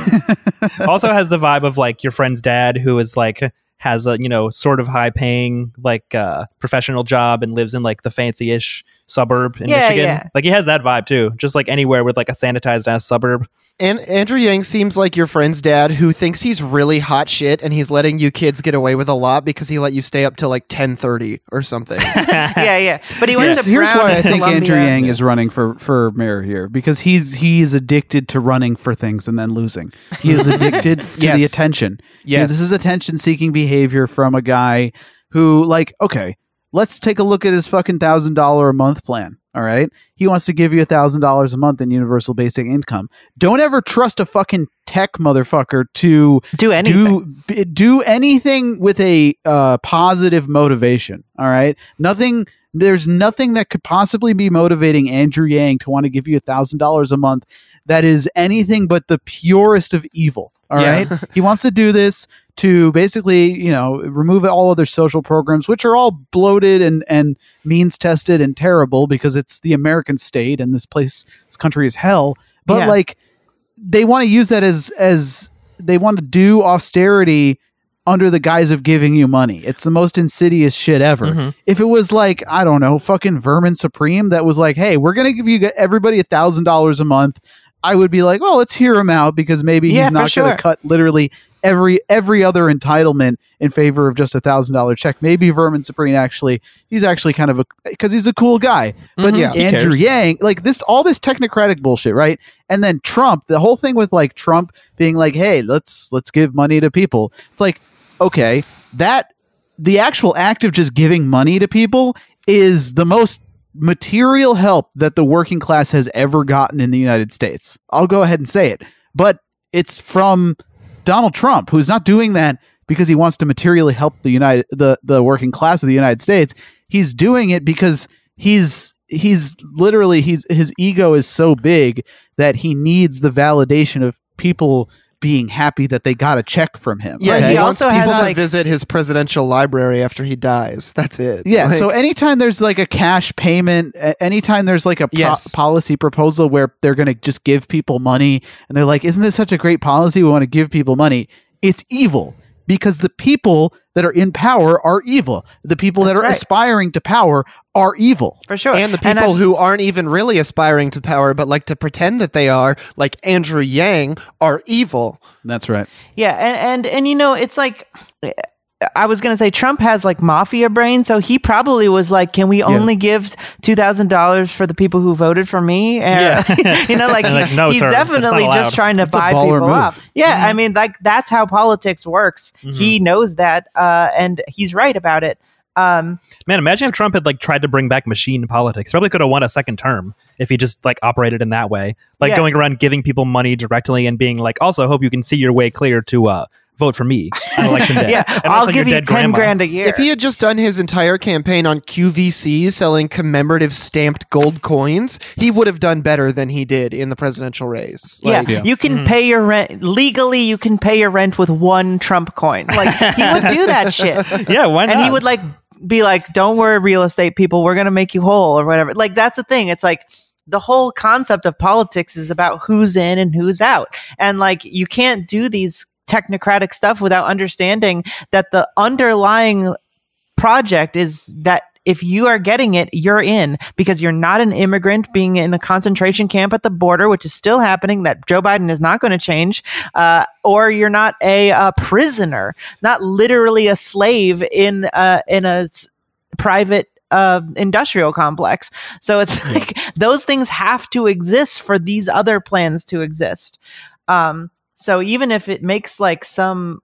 Um, Also has the vibe of like your friend's dad who is like has a sort of high paying like professional job and lives in like the fancy-ish suburb in Yeah, Michigan. yeah. Like he has that vibe too, just like anywhere with like a sanitized ass suburb. and Andrew Yang seems like your friend's dad who thinks he's really hot shit and he's letting you kids get away with a lot because he let you stay up till like 10:30 or something. yeah. But he went to Here's Brown why I in think Andrew Columbia. Yang is running for mayor here, because he's addicted to running for things and then losing. He is addicted to the Yes. attention. Yes. This is attention-seeking behavior from a guy who, like, okay, let's take a look at his fucking $1,000 a month plan. All right, he wants to give you $1,000 a month in universal basic income. Don't ever trust a fucking tech motherfucker to Do anything. do anything with a positive motivation. All right, there's nothing that could possibly be motivating Andrew Yang to want to give you $1,000 a month that is anything but the purest of evil. All Yeah. right, he wants to do this to basically, remove all other social programs, which are all bloated and means tested and terrible because it's the American state and this country is hell. But Yeah. like, they want to use that as they want to do austerity under the guise of giving you money. It's the most insidious shit ever. Mhm. If it was like, I don't know, fucking Vermin Supreme that was like, hey, we're going to give you everybody $1,000 a month, I would be like, well, let's hear him out because maybe Yeah, he's for not going sure. to cut literally every other entitlement in favor of just $1,000 check. Maybe Vermin Supreme he's actually kind of because he's a cool guy. But Mhm. Yeah. He Andrew cares. Yang, like all this technocratic bullshit, right? And then Trump, the whole thing with like Trump being like, hey, let's give money to people. It's like, okay, the actual act of just giving money to people is the most material help that the working class has ever gotten in the United States. I'll go ahead and say it. But it's from Donald Trump, who's not doing that because he wants to materially help the working class of the United States. He's doing it because his ego is so big that he needs the validation of people being happy that they got a check from him. Yeah, Right, he he wants also has, people to like- visit his presidential library after he dies. That's it. Yeah, Like, so anytime there's like a cash payment, anytime there's like a Yes. policy proposal where they're going to just give people money and they're like, isn't this such a great policy? We want to give people money. It's evil because the people that are in power are evil. The people that That's are right. aspiring to power are evil. For sure. and the I- people who aren't even really aspiring to power but like to pretend that they are, like Andrew Yang, are evil. That's right. Yeah, and it's like, I was gonna say Trump has like mafia brain, so he probably was like, "Can we only give $2,000 for the people who voted for me?" And, Yeah. like, Like, no, he's sir, that's not definitely allowed. just trying to It's a buy baller people move. off. Yeah, I mean, like that's how politics works. He knows that, and he's right about it. Man, imagine if Trump had like tried to bring back machine politics. Probably could have won a second term if he just like operated in that way, like Yeah. going around giving people money directly and being like, also hope you can see your way clear to vote for me on election day. Yeah, And I'll also your give you dead 10 grandma. grand a year. If he had just done his entire campaign on QVC selling commemorative stamped gold coins, he would have done better than he did in the presidential race. Yeah, Like, you can pay your rent legally. You can pay your rent with one Trump coin. Like he would do that shit. Yeah, why not? And he would like be like, "Don't worry, real estate people, we're gonna make you whole," or whatever. Like that's the thing. It's like the whole concept of politics is about who's in and who's out, and like you can't do these technocratic stuff without understanding that the underlying project is that if you are getting it, you're in, because you're not an immigrant being in a concentration camp at the border, which is still happening, that Joe Biden is not going to change, or you're not a prisoner, not literally a slave in a private industrial complex. So it's like those things have to exist for these other plans to exist. So even if it makes like some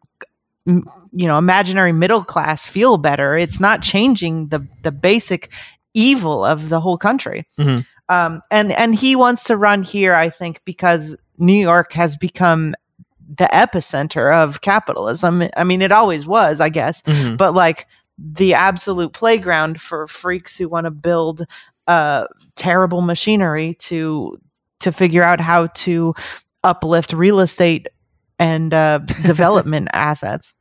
imaginary middle class feel better, it's not changing the basic evil of the whole country. And he wants to run here, I think, because New York has become the epicenter of capitalism. I mean, it always was, I guess, but like the absolute playground for freaks who want to build terrible machinery to figure out how to uplift real estate and development assets.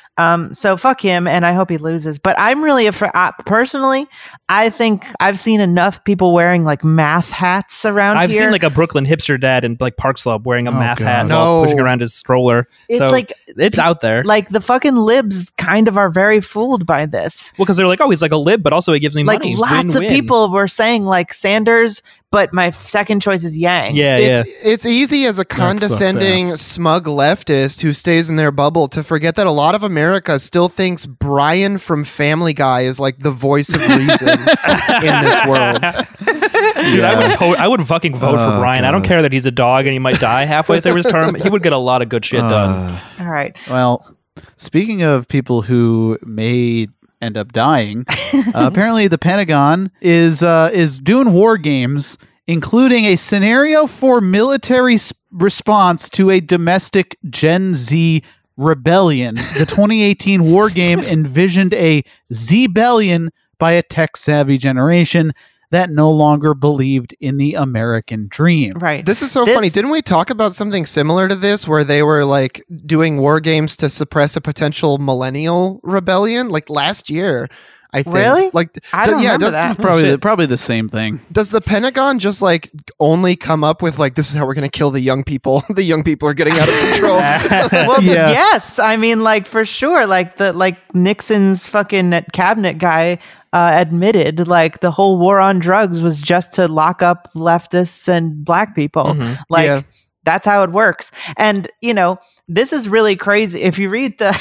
So fuck him, and I hope he loses. But I'm really afraid. Personally, I think I've seen enough people wearing like math hats around I've here. seen like a Brooklyn hipster dad in like Park Slope wearing a math hat No. while pushing around his stroller. It's so like it's out there. like the fucking libs kind of are very fooled by this. Well, because they're like, oh, he's like a lib, but also he gives me Like money. lots Win-win. of people were saying like Sanders, but my second choice is Yang. Yeah. It's easy as a condescending, smug leftist who stays in their bubble to forget that a lot of America still thinks Brian from Family Guy is like the voice of reason in this world. Dude, I would fucking vote for Brian. I don't care that he's a dog and he might die halfway through his term. He would get a lot of good shit done. All right. Well, speaking of people who may end up dying, apparently the Pentagon is doing war games, including a scenario for military response to a domestic Gen Z rebellion. The 2018 war game envisioned a Z-bellion by a tech-savvy generation that no longer believed in the American dream. Right. This is so funny. Didn't we talk about something similar to this where they were like doing war games to suppress a potential millennial rebellion like last year? I think. Really? Like, I don't remember that. Probably the same thing. Does the Pentagon just like only come up with like, this is how we're going to kill the young people? The young people are getting out of control. Well, yes. I mean, like for sure. Like Nixon's fucking cabinet guy admitted, like the whole war on drugs was just to lock up leftists and black people. Like that's how it works. And this is really crazy. If you read the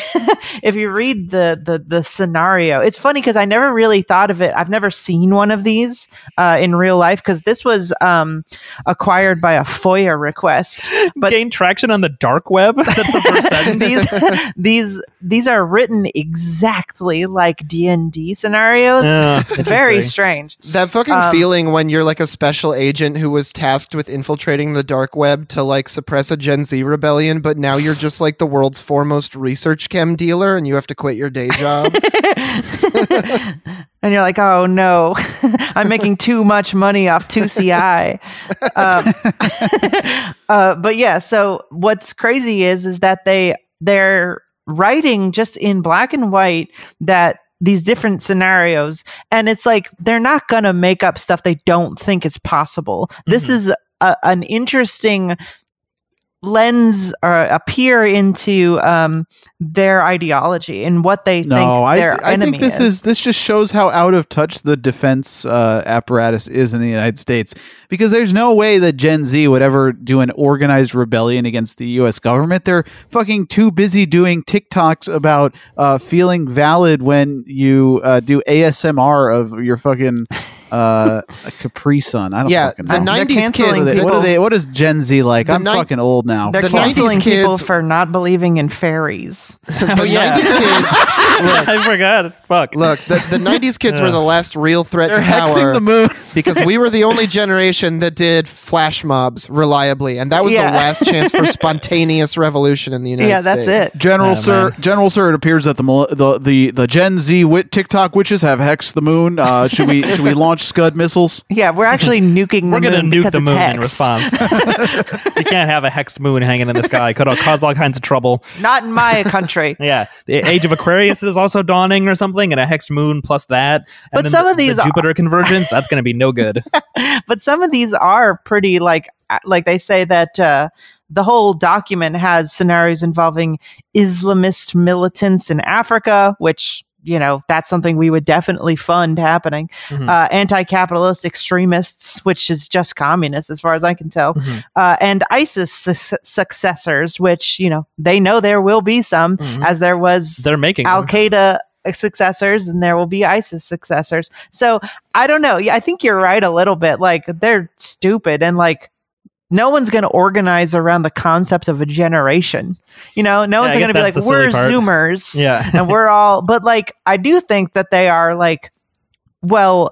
the scenario, it's funny because I never really thought of it. I've never seen one of these in real life because this was acquired by a FOIA request. But gain traction on the dark web. That's the first sentence. these are written exactly like D&D scenarios. It's very strange. That fucking feeling when you're like a special agent who was tasked with infiltrating the dark web to like suppress a Gen Z rebellion, but now you're just like the world's foremost research chem dealer and you have to quit your day job. And you're like, oh no, I'm making too much money off 2CI. But yeah, so what's crazy is that they're writing just in black and white that these different scenarios, and it's like they're not gonna make up stuff they don't think is possible. This is an interesting lens or a peer into their ideology and what they think their enemy think this just shows how out of touch the defense apparatus is in the United States, because there's no way that Gen Z would ever do an organized rebellion against the U.S. government. They're fucking too busy doing TikToks about feeling valid when you do ASMR of your fucking a Capri Sun. I don't fucking know. The 90s kids. What is Gen Z like? I'm fucking old now. They're canceling people for not believing in fairies. The 90s kids. I forgot. Fuck. Look, the 90s kids were the last real threat They're to power. hexing the moon. Because we were the only generation that did flash mobs reliably, and that was the last chance for spontaneous revolution in the United States. That's it. General Sir, it appears that the Gen Z TikTok witches have hexed the moon. Should we launch Scud missiles? Yeah, we're actually nuking the moon. We're going to nuke the moon in hexed. response. You can't have a hexed moon hanging in the sky. Could cause all kinds of trouble. Not in my country. Yeah. The age of Aquarius is also dawning or something, and a hexed moon plus that. And But then some of these the Jupiter convergence, that's going to be no good. But some of these are pretty like they say that the whole document has scenarios involving Islamist militants in Africa, which that's something we would definitely fund happening. Mhm. Anti-capitalist extremists, which is just communists as far as I can tell, and ISIS successors, which they know there will be some, as there was They're making them. Al-Qaeda successors and there will be ISIS successors. So I don't know. Yeah, I think you're right a little bit. Like, they're stupid, and like, no one's going to organize around the concept of a generation. No one's I going to guess be like, that's the silly we're part. Zoomers. Yeah. And we're all, but like, I do think that they are like, well,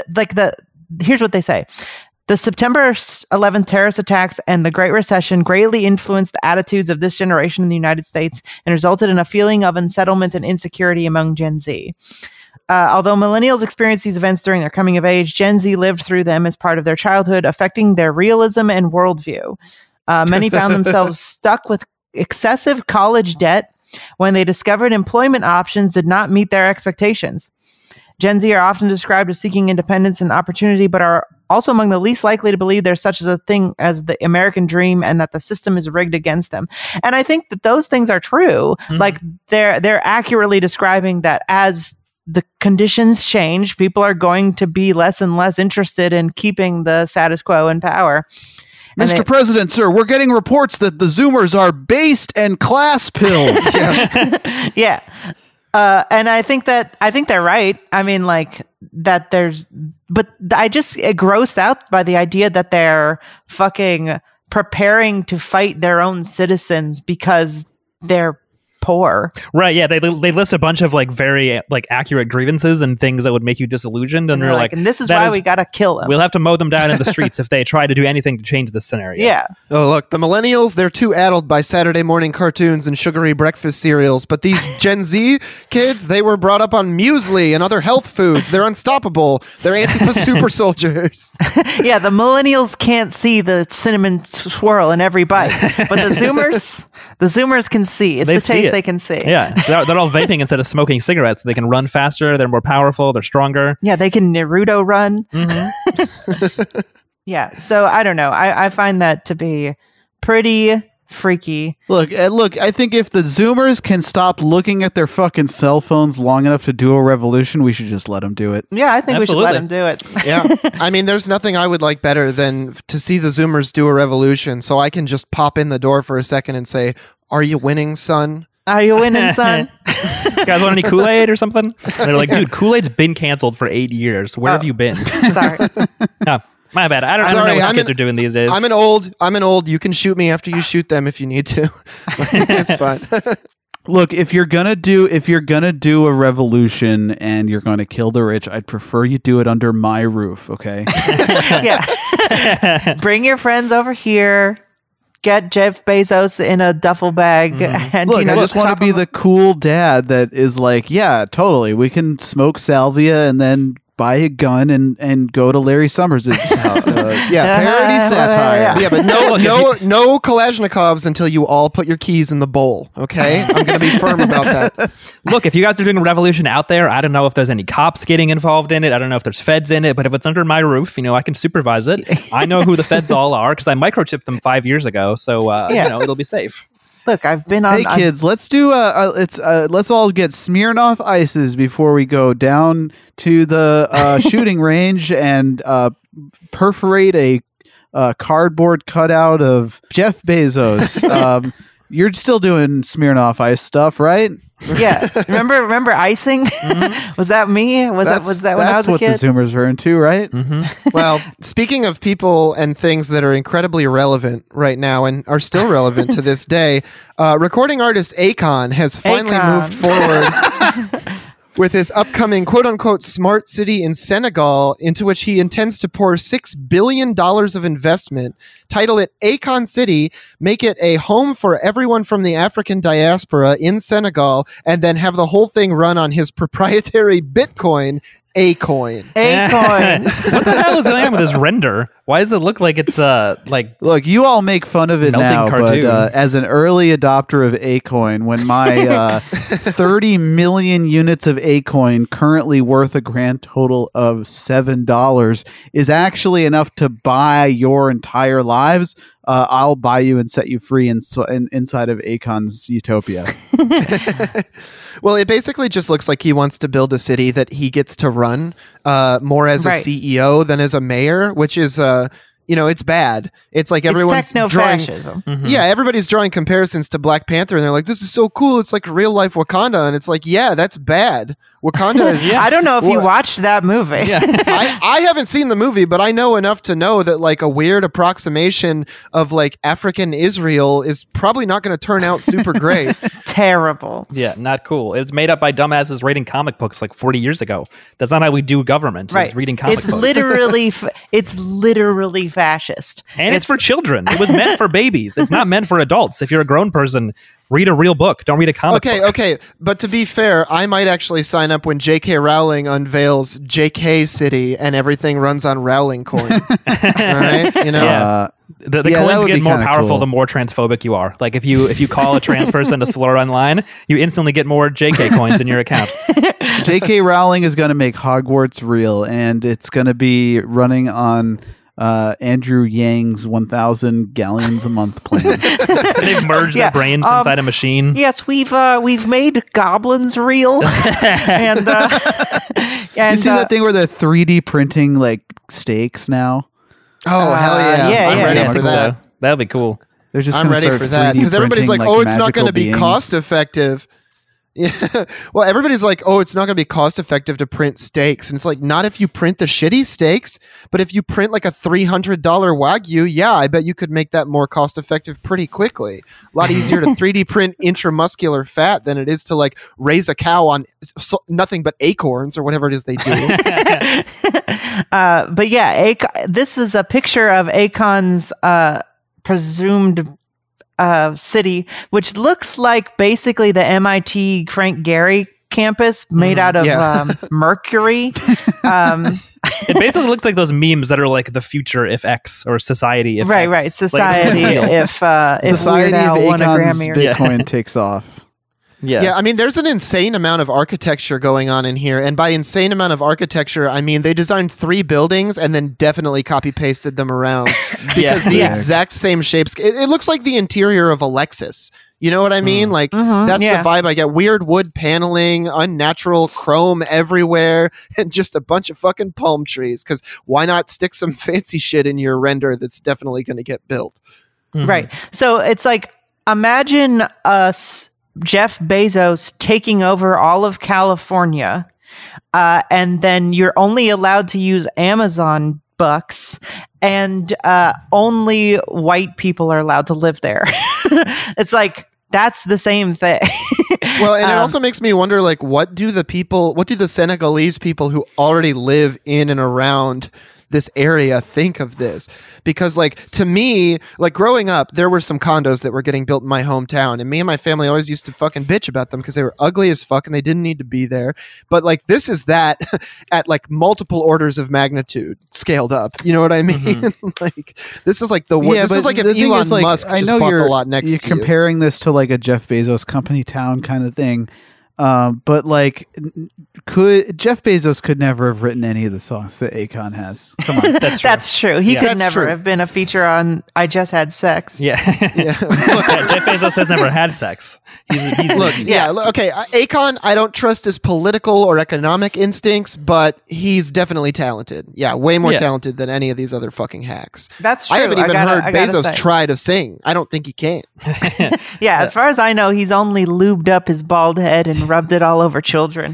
here's what they say. The September 11th terrorist attacks and the Great Recession greatly influenced the attitudes of this generation in the United States and resulted in a feeling of unsettlement and insecurity among Gen Z. Although millennials experienced these events during their coming of age, Gen Z lived through them as part of their childhood, affecting their realism and worldview. Many found themselves stuck with excessive college debt when they discovered employment options did not meet their expectations. Gen Z are often described as seeking independence and opportunity, but are also among the least likely to believe there's such as a thing as the American dream and that the system is rigged against them. And I think that those things are true. Like, they're accurately describing that as the conditions change, people are going to be less and less interested in keeping the status quo in power. And Mr. President, sir, we're getting reports that the Zoomers are based and class pilled. yeah. And I think they're right. I mean, like, that but I just get grossed out by the idea that they're fucking preparing to fight their own citizens because they're poor. Right, yeah, they list a bunch of like very like accurate grievances and things that would make you disillusioned, and they're like, and this is that why we gotta kill them. we'll have to mow them down in the streets if they try to do anything to change this scenario. Yeah. Oh, look, the millennials, they're too addled by Saturday morning cartoons and sugary breakfast cereals. But these Gen Z kids, they were brought up on muesli and other health foods. They're unstoppable. They're Antifa super soldiers. Yeah, the millennials can't see the cinnamon swirl in every bite, but the Zoomers can see. It's They the see taste it. they can see. Yeah, they're all vaping instead of smoking cigarettes. They can run faster. They're more powerful. They're stronger. Yeah, they can Naruto run. Yeah, so I don't know. I find that to be pretty freaky. Look, I think if the Zoomers can stop looking at their fucking cell phones long enough to do a revolution, we should just let them do it. Yeah, I think we should let them Absolutely. do it. Yeah. I mean, there's nothing I would like better than to see the Zoomers do a revolution so I can just pop in the door for a second and say, "Are you winning, son?" Are you winning, son? You guys want any Kool-Aid or something? And they're like, dude, Kool-Aid's been canceled for 8 years. Where have you been? Sorry. Oh, my bad. I don't know Sorry, what kids are doing these days. I'm an old. You can shoot me after you shoot them if you need to. It's fine. Look, if you're gonna do a revolution and you're gonna kill the rich, I'd prefer you do it under my roof, okay? Yeah. Bring your friends over here. Get Jeff Bezos in a duffel bag, and Look, I just want to chop be him- the cool dad that is like, yeah, totally. We can smoke salvia and then buy a gun and go to Larry Summers' house. Parody satire. Yeah, but no Kalashnikovs until you all put your keys in the bowl. Okay, I'm gonna be firm about that. Look, if you guys are doing a revolution out there, I don't know if there's any cops getting involved in it. I don't know if there's feds in it, but if it's under my roof, I can supervise it. I know who the feds all are because I microchipped them 5 years ago, so it'll be safe. Look, I've been on. Hey kids, let's do let's all get Smirnoff ices before we go down to the shooting range and perforate a cardboard cutout of Jeff Bezos. You're still doing Smirnoff ice stuff, right? Yeah, remember icing? Was that me? Was that when I was a what kid? the Zoomers are into, right? Well, speaking of people and things that are incredibly relevant right now and are still relevant to this day, recording artist Akon has finally Akon. moved forward with his upcoming quote-unquote smart city in Senegal, into which he intends to pour $6 billion of investment, title it Akon City, make it a home for everyone from the African diaspora in Senegal, and then have the whole thing run on his proprietary Bitcoin, Acoin. Acoin. What the hell is going on with this render? Why does it look like it's like Look, you all make fun of it Melting now, cartoon. but as an early adopter of Acoin, when my 30 million units of Acoin, currently worth a grand total of $7, is actually enough to buy your entire lives, I'll buy you and set you free inside of Akon's utopia. Well, it basically just looks like he wants to build a city that he gets to run more as a CEO than as a mayor, which is it's bad. It's like everyone's drawing techno-fascism. Yeah, everybody's drawing comparisons to Black Panther, and they're like, "This is so cool! It's like real life Wakanda," and it's like, "Yeah, that's bad." Wakanda is. I don't know if you watched that movie. Yeah. I haven't seen the movie, but I know enough to know that like a weird approximation of like African Israel is probably not going to turn out super great. Terrible. Yeah, not cool. It was made up by dumbasses reading comic books like 40 years ago. That's not how we do government. Right. Is reading comic It's books. it's literally fascist. And it's for children. It was meant for babies. It's not meant for adults. If you're a grown person, read a real book. Don't read a comic book. Okay. But to be fair, I might actually sign up when J.K. Rowling unveils J.K. City and everything runs on Rowling coin. All right? You know? Yeah. The Yeah, that coins would get be more kinda powerful cool. the more transphobic you are. Like if you call a trans person a slur online, you instantly get more JK coins in your account. J.K. Rowling is going to make Hogwarts real, and it's going to be running on Andrew Yang's 1,000 galleons a month plan. They've merged Yeah, their brains inside a machine. Yes, we've made goblins real, and You see that thing where they're 3D printing like steaks now? Oh, hell yeah. yeah, I'm yeah, ready yeah. for I think that. so. That'd be cool. They're just I'm gonna ready start for that 3D because everybody's like, printing, "Oh, it's not going to be magical cost beings. effective." Yeah. Well, everybody's like, "Oh, it's not going to be cost effective to print steaks," and it's like, not if you print the shitty steaks, but if you print like a $300 Wagyu, yeah, I bet you could make that more cost effective pretty quickly. A lot easier to 3D print intramuscular fat than it is to like raise a cow on nothing but acorns or whatever it is they do. But yeah, this is a picture of Akon's presumed city, which looks like basically the MIT Frank Gehry campus made out of mercury. It basically looks like those memes that are like the future if X or society if right, X. right. Like, Society if Society Weird of Al won a Akon's Grammy. Bitcoin takes off. Yeah, I mean, there's an insane amount of architecture going on in here. And by insane amount of architecture, I mean they designed 3 buildings and then definitely copy-pasted them around. Because the exact same shapes. It looks like the interior of a Lexus. You know what I mean? Like, that's the vibe I get. Weird wood paneling, unnatural chrome everywhere, and just a bunch of fucking palm trees. Because why not stick some fancy shit in your render that's definitely going to get built? Right. So it's like, imagine Jeff Bezos taking over all of California, and then you're only allowed to use Amazon bucks, and only white people are allowed to live there. It's like, that's the same thing. Well, and it also makes me wonder, like, what do the Senegalese people who already live in and around this area think of this? Because like, to me, like growing up, there were some condos that were getting built in my hometown, and me and my family always used to fucking bitch about them because they were ugly as fuck and they didn't need to be there. But like, this is that at like multiple orders of magnitude scaled up. You know what I mean? Like, this is like this is like if Elon Musk just bought the lot next to you. You're comparing this to like a Jeff Bezos company town kind of thing. But like, Jeff Bezos could never have written any of the songs that Akon has. Come on, That's true. He could That's never true. have been a feature on I Just Had Sex. Yeah. Yeah. Jeff Bezos has never had sex. Look, okay. Akon, I don't trust his political or economic instincts, but he's definitely talented. Yeah, way more talented than any of these other fucking hacks. That's true. I haven't even heard I gotta Bezos say. try to sing. I don't think he can. Yeah, as far as I know, he's only lubed up his bald head and rubbed it all over children.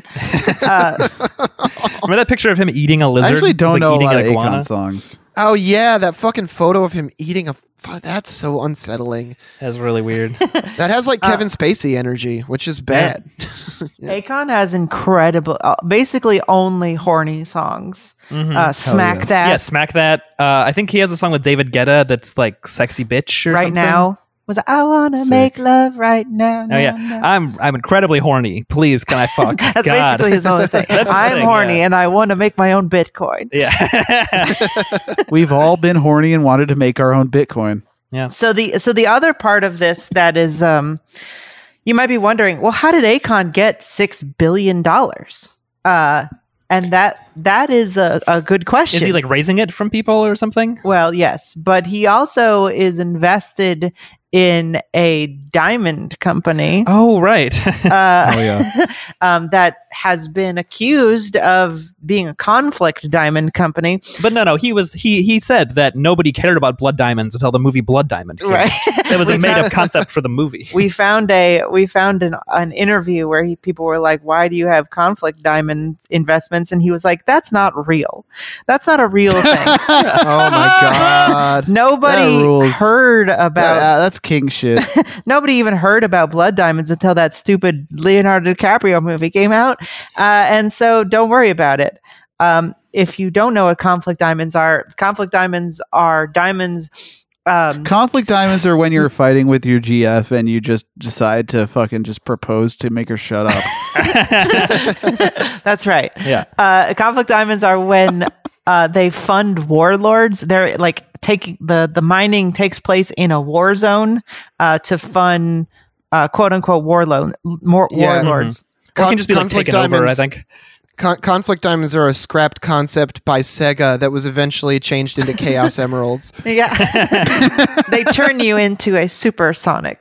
Remember that picture of him eating a I lizard? actually don't It's like know a eating lot an of iguana. Akon songs. Oh yeah, that fucking photo of him eating that's so unsettling. That's really weird. That has like Kevin Spacey energy, which is bad. Akon has incredible, basically only horny songs. Smack yes. That Yeah, Smack That. I think he has a song with David Guetta that's like Sexy Bitch or right something. now. Was I wanna Sick. make love right now? Oh yeah, I'm incredibly horny. Please, can I fuck? That's God. basically his only thing. That's the I'm thing, horny yeah. and I want to make my own Bitcoin. Yeah. We've all been horny and wanted to make our own Bitcoin. So the other part of this that is, you might be wondering, well, how did Akon get $6 billion? And that is a good question. Is he like raising it from people or something? Well, yes, but he also is invested in a diamond company. Oh, right. That has been accused of being a conflict diamond company. But no, he said that nobody cared about blood diamonds until the movie Blood Diamond came. Right. It was a made up concept for the movie. We found an interview where people were like, "Why do you have conflict diamond investments?" And he was like, "That's not real. That's not a real thing." Oh my god. Nobody That rules. heard about. That's king shit. Nobody even heard about blood diamonds until that stupid Leonardo DiCaprio movie came out. And so don't worry about it. If you don't know what conflict diamonds are diamonds. Conflict diamonds are when you're fighting with your GF and you just decide to fucking just propose to make her shut up. That's right. Yeah. Conflict diamonds are when they fund warlords. They're like taking the mining takes place in a war zone to fund quote unquote warlords. Or it can just be like Conflict taken over, I diamonds. think. Conflict diamonds are a scrapped concept by Sega that was eventually changed into Chaos Emeralds. Yeah. They turn you into a supersonic.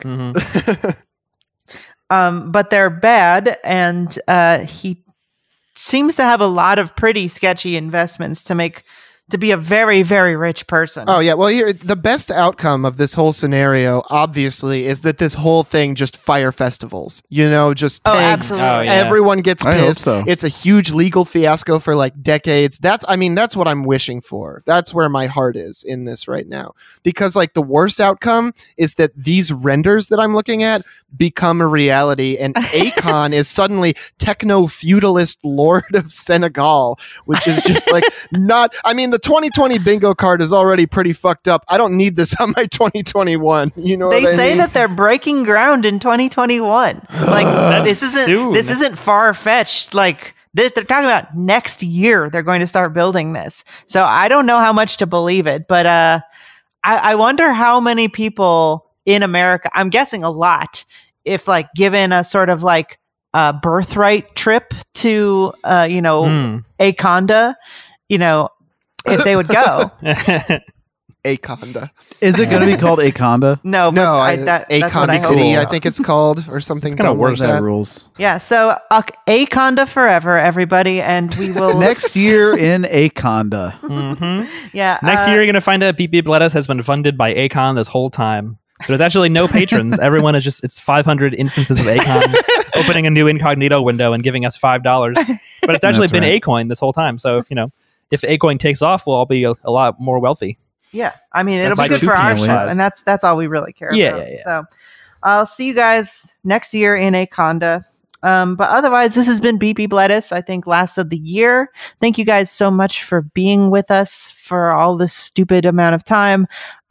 But they're bad, and he seems to have a lot of pretty sketchy investments to be a very, very rich person. Oh yeah, well here the best outcome of this whole scenario obviously is that this whole thing just fire festivals. Just tags. Absolutely. Oh, yeah. Everyone gets I hope pissed. so. It's a huge legal fiasco for like decades. That's what I'm wishing for. That's where my heart is in this right now. Because like the worst outcome is that these renders that I'm looking at become a reality and Akon is suddenly techno-feudalist Lord of Senegal, which is just like the 2020 bingo card is already pretty fucked up. I don't need this on my 2021. You know They what I say mean? that they're breaking ground in 2021. Like this soon. isn't far fetched. Like they're talking about next year they're going to start building this. So I don't know how much to believe it, but I wonder how many people in America. I'm guessing a lot. If like given a sort of like birthright trip to Aconda, if they would go. Aconda. Is it going to be called Aconda? No, but No, that's what Akon I hope. City, I think it's called, or something. It's kinda dumb like worse. That that. rules. Yeah, so Aconda forever, everybody, and we will Next year in Aconda. Yeah, Next year, you're going to find out Beep Beep Lettuce has been funded by Akon this whole time. There's actually no patrons. Everyone is it's 500 instances of Akon opening a new incognito window and giving us $5. But it's actually That's been right. Acoin this whole time. So, if Acoin takes off, we'll all be a lot more wealthy. Yeah, I mean it'll That's be my good for our 2 show, p.m. and that's all we really care Yeah, about. yeah. So I'll see you guys next year in Aconda. But otherwise, this has been Beep Beep Lettuce. I think last of the year. Thank you guys so much for being with us for all this stupid amount of time.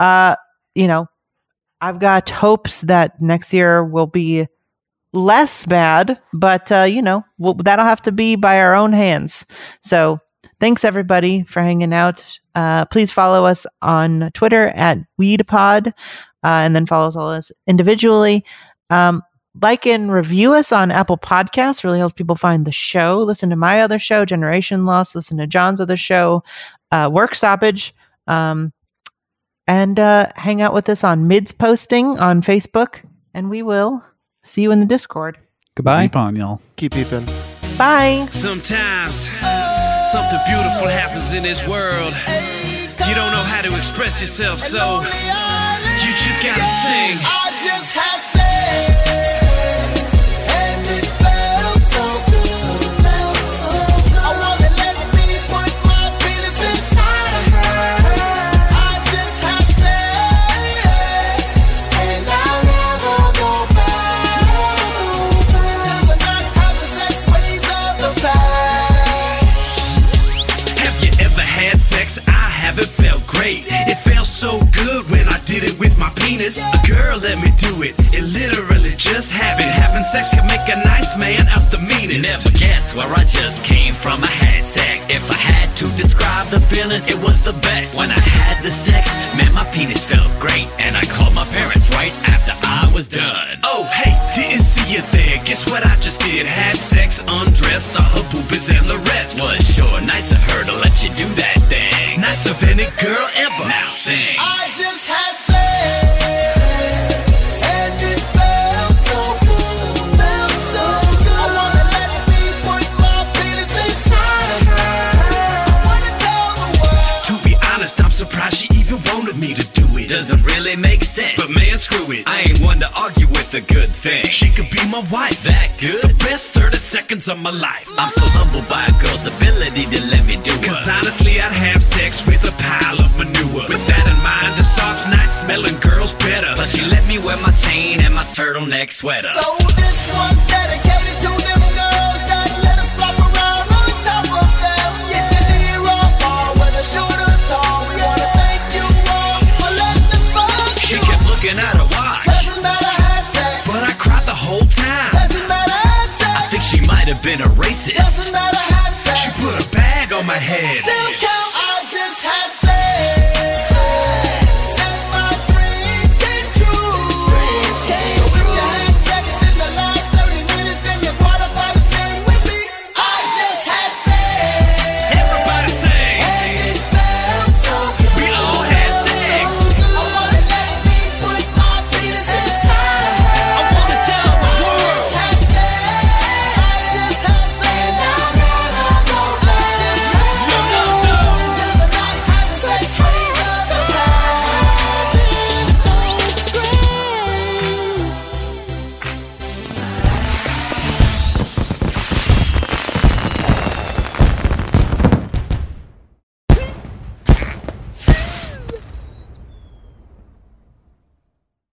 I've got hopes that next year will be less bad, but that'll have to be by our own hands. So thanks everybody for hanging out. Please follow us on Twitter at WeedPod, and then follow us all individually. Like and review us on Apple Podcasts. Really helps people find the show. Listen to my other show, Generation Loss. Listen to John's other show, Work Stoppage. And hang out with us on Mids Posting on Facebook. And we will see you in the Discord. Goodbye. Keep on, y'all. Keep peeping. Bye. Sometimes something beautiful happens in this world. You don't know how to express yourself, so you just gotta sing. I just had sex, and it felt so good. I wanna let me put my penis inside of her. I just had sex, and I'll never go back. Till the night having sex ways of the past. Have you ever had sex? I haven't felt great. It felt so good when I did it with my penis. A girl let me do it. It literally just happened. Having sex can make a nice man out the meanest. Never guess where I just came from. I had sex. If I had to describe the feeling, it was the best. When I had the sex, man, my penis felt great. And I called my parents right after I was done. Oh, hey, didn't see you there. Guess what I just did? Had sex sex, undress, saw her boobies and the rest. Was sure nice of her to let you do that thing. Nicer than any girl ever. Now sing. I just had sex, and it felt so good, felt so good. I wanna let me put my penis inside of her. I wanna tell the world. To be honest, I'm surprised she even wanted me to do it. Doesn't really make sense. But man, screw it. I ain't one to argue with a good thing. She could be my wife. That good? The best 30 seconds of my life. I'm so humbled by a girl's ability to let me do it. Cause honestly, I'd have sex with a pile of manure. With that in mind, a soft, nice smelling girl's better. But she let me wear my chain and my turtleneck sweater. So this one's dedicated to them girls that let us flop around on top of them. Yeah, the hero bar, whether short or tall. We wanna thank you all for letting us fuck She you. kept looking at her watch, Doesn't matter, had sex. but I cried the whole time. Doesn't matter, had sex. I think she might have been a racist. Doesn't matter, had sex. She put a bag on my head. Still count, I just had